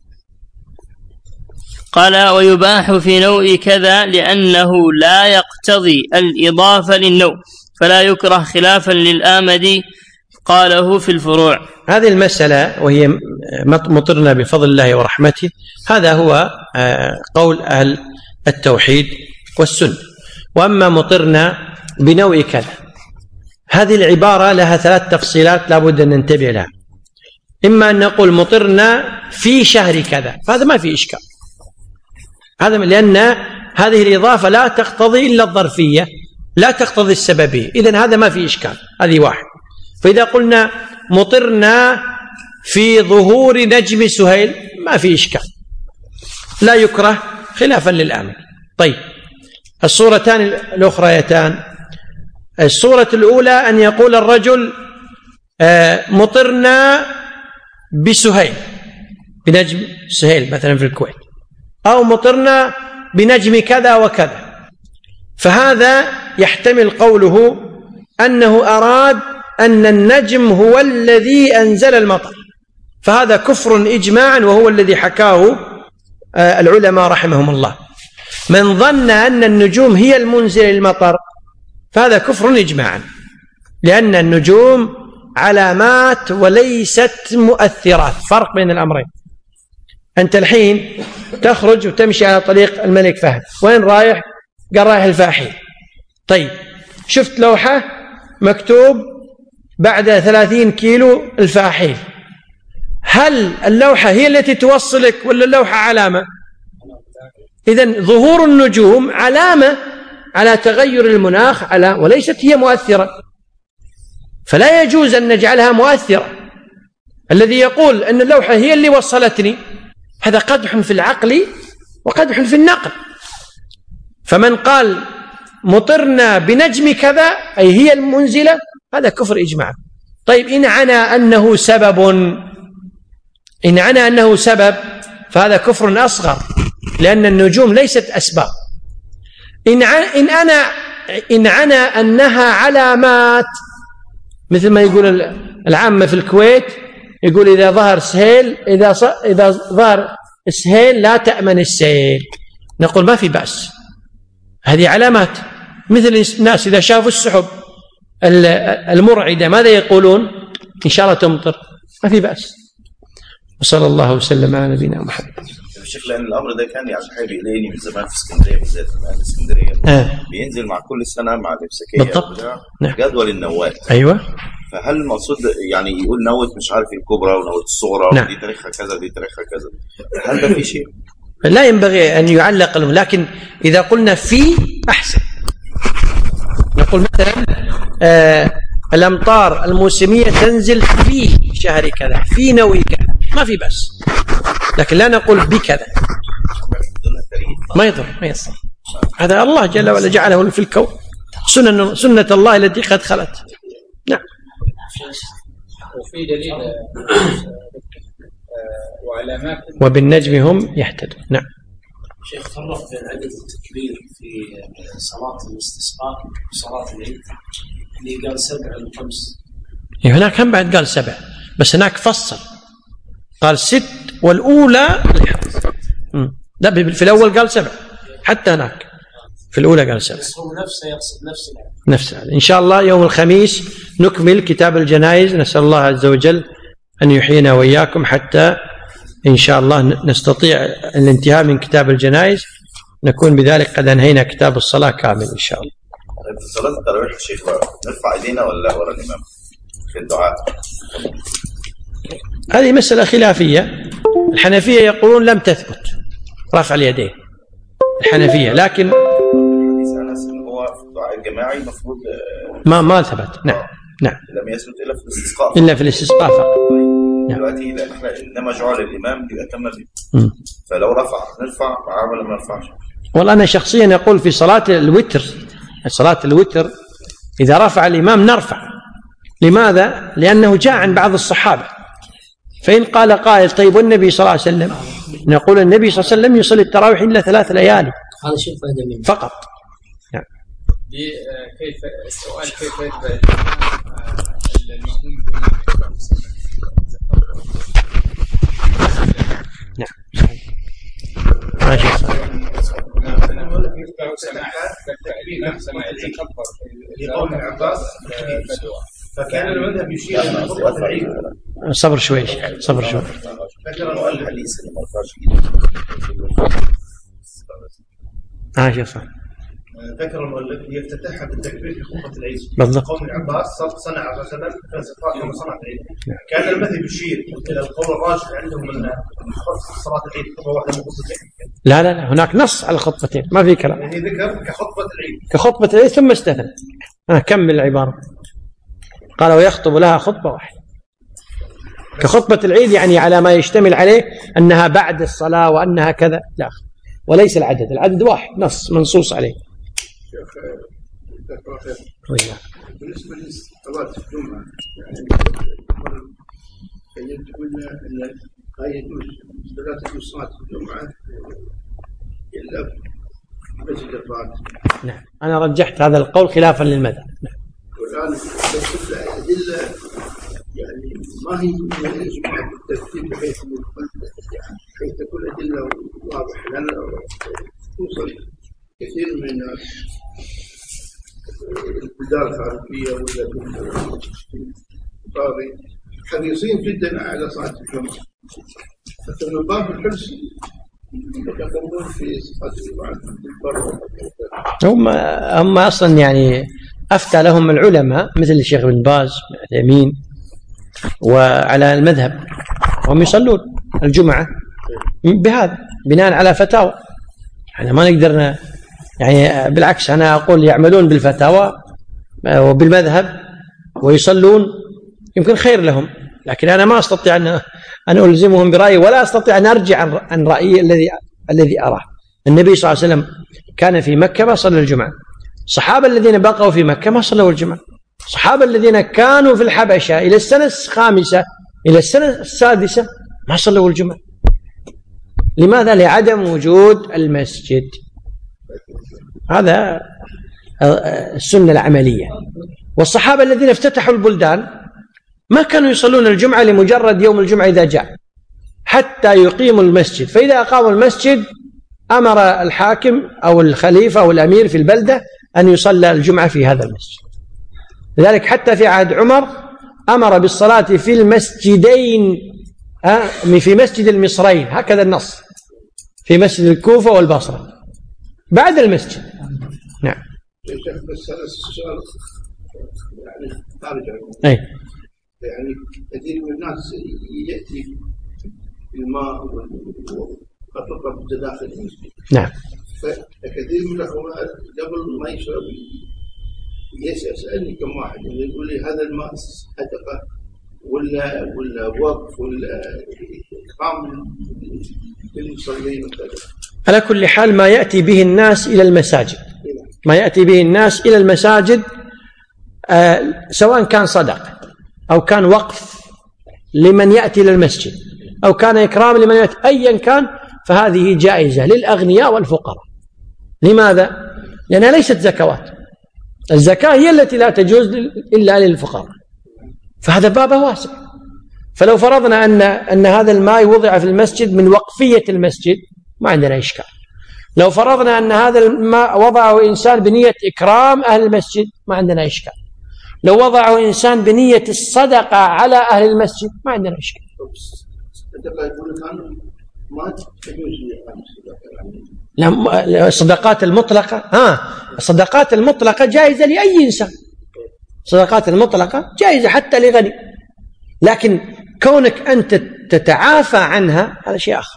[SPEAKER 2] قال ويباح في نوء كذا لأنه لا يقتضي الإضافة للنوء فلا يكره خلافا للآمدي قاله في الفروع.
[SPEAKER 1] هذه المسألة وهي مطرنا بفضل الله ورحمته، هذا هو قول أهل التوحيد والسنة. وأما مطرنا بنوء كذا، هذه العبارة لها 3 تفصيلات لابد أن ننتبه لها. إما أن نقول مطرنا في شهر كذا، فهذا ما في إشكال، هذا لأن هذه الإضافة لا تقتضي إلا الظرفية، لا تقتضي السببية، إذن هذا ما في إشكال، هذه واحد. فإذا قلنا مطرنا في ظهور نجم سهيل ما في إشكال، لا يكره خلافا للآمن. طيب، الصورتان الأخريتان، الصورة الأولى أن يقول الرجل مطرنا بسهيل، بنجم سهيل مثلا في الكويت، أو مطرنا بنجم كذا وكذا، فهذا يحتمل قوله أنه أراد أن النجم هو الذي أنزل المطر، فهذا كفر إجماعا، وهو الذي حكاه العلماء رحمهم الله. من ظن أن النجوم هي المنزل المطر فهذا كفر إجماعا، لأن النجوم علامات وليست مؤثرات، فرق بين الأمرين. أنت الحين تخرج وتمشي على طريق الملك فهد، وين رايح؟ قال رايح الفاحيل. طيب، شفت لوحة مكتوب بعد 30 كيلو الفاحيل، هل اللوحة هي التي توصلك ولا اللوحة علامة؟ إذن ظهور النجوم علامة على تغير المناخ، وليست هي مؤثرة، فلا يجوز أن نجعلها مؤثرة. الذي يقول أن اللوحة هي اللي وصلتني هذا قدح في العقل وقدح في النقل. فمن قال مطرنا بنجم كذا أي هي المنزلة هذا كفر إجماعا. طيب، إن عنا أنه سبب فهذا كفر أصغر، لأن النجوم ليست أسباب. إن عنا أنها علامات، مثل ما يقول العامة في الكويت، يقول إذا ظهر سهيل، إذا ظهر سهيل لا تأمن السيل، نقول ما في بأس، هذه علامات. مثل الناس إذا شافوا السحب المرعدة ماذا يقولون؟ إن شاء الله تمطر، ما في بأس. وصلى الله وسلم على نبينا محمد.
[SPEAKER 5] الشيخ، لأن الأمر ده كان يعني حاجة إليني من زمان في اسكندرية، بالذات في أهل اسكندرية بينزل مع كل سنة مع الإمساكية
[SPEAKER 1] بالضبط
[SPEAKER 5] جدول النواه.
[SPEAKER 1] أيوة.
[SPEAKER 5] فهل المقصود يعني يقول نوة مش عارف الكبرى ونوة الصغرى ودي تاريخها كذا ودي تاريخها كذا، هل ده في شيء؟
[SPEAKER 1] لا ينبغي أن يعلق لهم، لكن إذا قلنا في أحسن، نقول مثلا الأمطار الموسمية تنزل في شهر كذا في نوع كذا، ما في بس، لكن لا نقول بكذا، ما يضر، ما يصح. هذا الله جل وعلا جعله في الكون، سنة الله التي قد خلت. نعم.
[SPEAKER 7] وفي دليل وعلامات
[SPEAKER 1] وبالنجم هم يهتدون. نعم.
[SPEAKER 7] شيخ، فرق بين عدد التكبير في صلاة الاستسقاء وصلاة العيد، اللي قال 7 و5.
[SPEAKER 1] هناك هم بعد قال 7، بس هناك فصل قال 6 والأولى لا، في الأول قال 7، حتى هناك في الأولى قال 7.
[SPEAKER 7] هو نفسه يقصد
[SPEAKER 1] نفسه. إن شاء الله يوم الخميس نكمل كتاب الجنائز. نسأل الله عز وجل أن يحيينا وإياكم حتى إن شاء الله نستطيع الانتهاء من كتاب الجنائز، نكون بذلك قد أنهينا كتاب الصلاة كامل إن شاء الله.
[SPEAKER 5] في صلاة التراويح الشيخ نرفع ايدينا ولا ورا الإمام في الدعاء؟
[SPEAKER 1] هذه مسألة خلافية. الحنفية يقولون لم تثبت رفع اليدين الحنفية، لكن
[SPEAKER 5] هو في الدعاء الجماعي المفروض
[SPEAKER 1] ما ثبت. نعم
[SPEAKER 5] لم يثبت إلا في الاستسقاء.
[SPEAKER 1] إلا في الاستسقاء فقط.
[SPEAKER 5] دلوقتي احنا انما جعل الامام يتم به، فلو رفع نرفع معاه ولا ما نرفعش؟
[SPEAKER 1] والله انا شخصيا اقول في صلاه الوتر اذا رفع الامام نرفع. لماذا؟ لانه جاء عن بعض الصحابه. فان قال قائل طيب والنبي صلى الله عليه وسلم، نقول النبي صلى الله عليه وسلم يصلي التراويح الا 3 ليالي
[SPEAKER 2] هذا شيء فائده منه
[SPEAKER 1] فقط. نعم.
[SPEAKER 8] كيف السؤال كيف يتبع المأموم
[SPEAKER 1] نعم ماشي.
[SPEAKER 4] لقول العباس فكان المذهب يشير
[SPEAKER 1] صبر شوي.
[SPEAKER 4] ذكر المؤلف يفتتحها بالتكبير في خطبة العيد.
[SPEAKER 1] بالضبط.
[SPEAKER 4] قول العباس صنع عليه وسلم كما صنع العيد. كان المذهب يشير إلى القول الراجح عندهم أن صلاة العيد خطبة واحدة من خطبتين.
[SPEAKER 1] لا هناك نص على الخطبتين، ما في كلام.
[SPEAKER 4] يعني ذكر
[SPEAKER 1] كخطبة العيد ثم استثنى. كمل العبارة. قال ويخطب لها خطبة واحدة كخطبة العيد، يعني على ما يشتمل عليه أنها بعد الصلاة وأنها كذا، لا، وليس العدد واحد نص منصوص عليه.
[SPEAKER 9] بالنسبة لصلاة الجمعة يعني قلنا أن لا يجوز صلاة الجمعة إلا في مسجد الراتب.
[SPEAKER 1] نعم أنا رجحت هذا القول خلافا للمذهب.
[SPEAKER 9] والآن كل الأدلة يعني ما هي الإجماع بالترتيب بحيث تكون الأدلة واضحة، لأن توصل كثير من البلدان العربية ولا الطاري حريصين جدا على صلاة الجمعة، حتى من باب الحرص يقومون في صلاة الجمعة.
[SPEAKER 1] هم أصلا يعني أفتى لهم العلماء مثل الشيخ بن باز بن عثيمين وعلى المذهب، هم يصلون الجمعة بهذا بناء على فتاوى. احنا ما نقدر يعني بالعكس، أنا أقول يعملون بالفتاوى وبالمذهب ويصلون يمكن خير لهم، لكن أنا ما أستطيع أن ألزمهم برأيي، ولا أستطيع أن أرجع عن رأيي الذي أراه. النبي صلى الله عليه وسلم كان في مكة ما صلى الجمعة، الصحابة الذين بقوا في مكة ما صلوا الجمعة، الصحابة الذين كانوا في الحبشة إلى السنة الخامسة إلى السنة السادسة ما صلوا الجمعة. لماذا؟ لعدم وجود المسجد. هذا السنة العملية. والصحابة الذين افتتحوا البلدان ما كانوا يصلون الجمعة لمجرد يوم الجمعة إذا جاء، حتى يقيموا المسجد، فإذا أقاموا المسجد أمر الحاكم أو الخليفة أو الأمير في البلدة أن يصلى الجمعة في هذا المسجد. لذلك حتى في عهد عمر أمر بالصلاة في المسجدين، في مسجد المصرين، هكذا النص، في مسجد الكوفة والبصرة بعد المسجد. نعم.
[SPEAKER 9] بس هذا السؤال يعني خارج
[SPEAKER 1] أي.
[SPEAKER 9] يعني كثير من الناس يأتي الماء وقطرة داخل المسجد.
[SPEAKER 1] نعم.
[SPEAKER 9] فكثير من الأخوان قبل ما يشرب يسألني كم واحد يقول لي هذا الماء صدقة ولا وقف ولا إقام للمصلين وكذا.
[SPEAKER 1] على كل حال ما يأتي به الناس إلى المساجد، ما يأتي به الناس إلى المساجد سواء كان صدقة أو كان وقف لمن يأتي إلى المسجد أو كان إكرام لمن يأتي، أيا كان فهذه جائزة للأغنياء والفقراء. لماذا؟ لأنها ليست زكوات، الزكاة هي التي لا تجوز إلا للفقراء، فهذا باب واسع. فلو فرضنا أن هذا الماء وضع في المسجد من وقفية المسجد ما عندنا إشكال. لو فرضنا أن هذا الماء وضعه إنسان بنية إكرام أهل المسجد ما عندنا إشكال. لو وضعه إنسان بنية الصدقة على أهل المسجد ما عندنا إشكال. لا، الصدقات المطلقة الصدقات المطلقة جائزة لأي إنسان. الصدقات المطلقة جائزة حتى لغني، لكن كونك أنت تتعافى عنها هذا شيء آخر.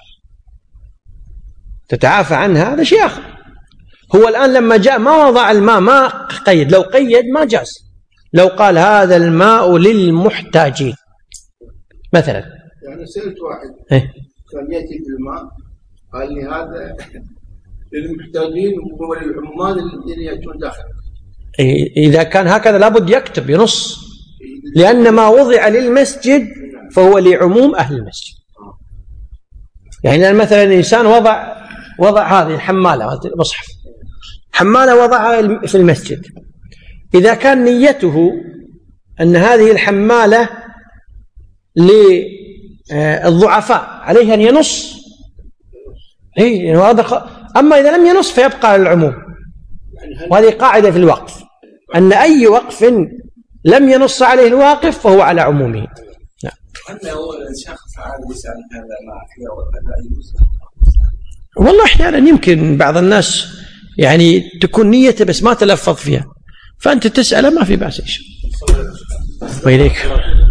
[SPEAKER 1] تتعافى عنها هذا شيء آخر. هو الآن لما جاء ما وضع الماء، ما قيد. لو قيد ما جاز. لو قال هذا الماء للمحتاجين مثلا،
[SPEAKER 9] يعني سألت واحد كان يأتي بالماء قال لي هذا للمحتاجين وللعمال الذين يأتون داخل.
[SPEAKER 1] إذا كان هكذا لابد يكتب ينص، لأن ما وضع للمسجد فهو لعموم أهل المسجد. يعني مثلا إنسان وضع هذه الحمالة مصحف حمالة وضعها في المسجد، إذا كان نيته أن هذه الحمالة للضعفاء عليه أن ينص. أما إذا لم ينص فيبقى للعموم. وهذه قاعدة في الوقف، أن أي وقف لم ينص عليه الواقف فهو على عمومه. والله أحيانا يمكن بعض الناس يعني تكون نيته بس ما تلفظ فيها، فأنت تسأله ما في بأس. وإليك.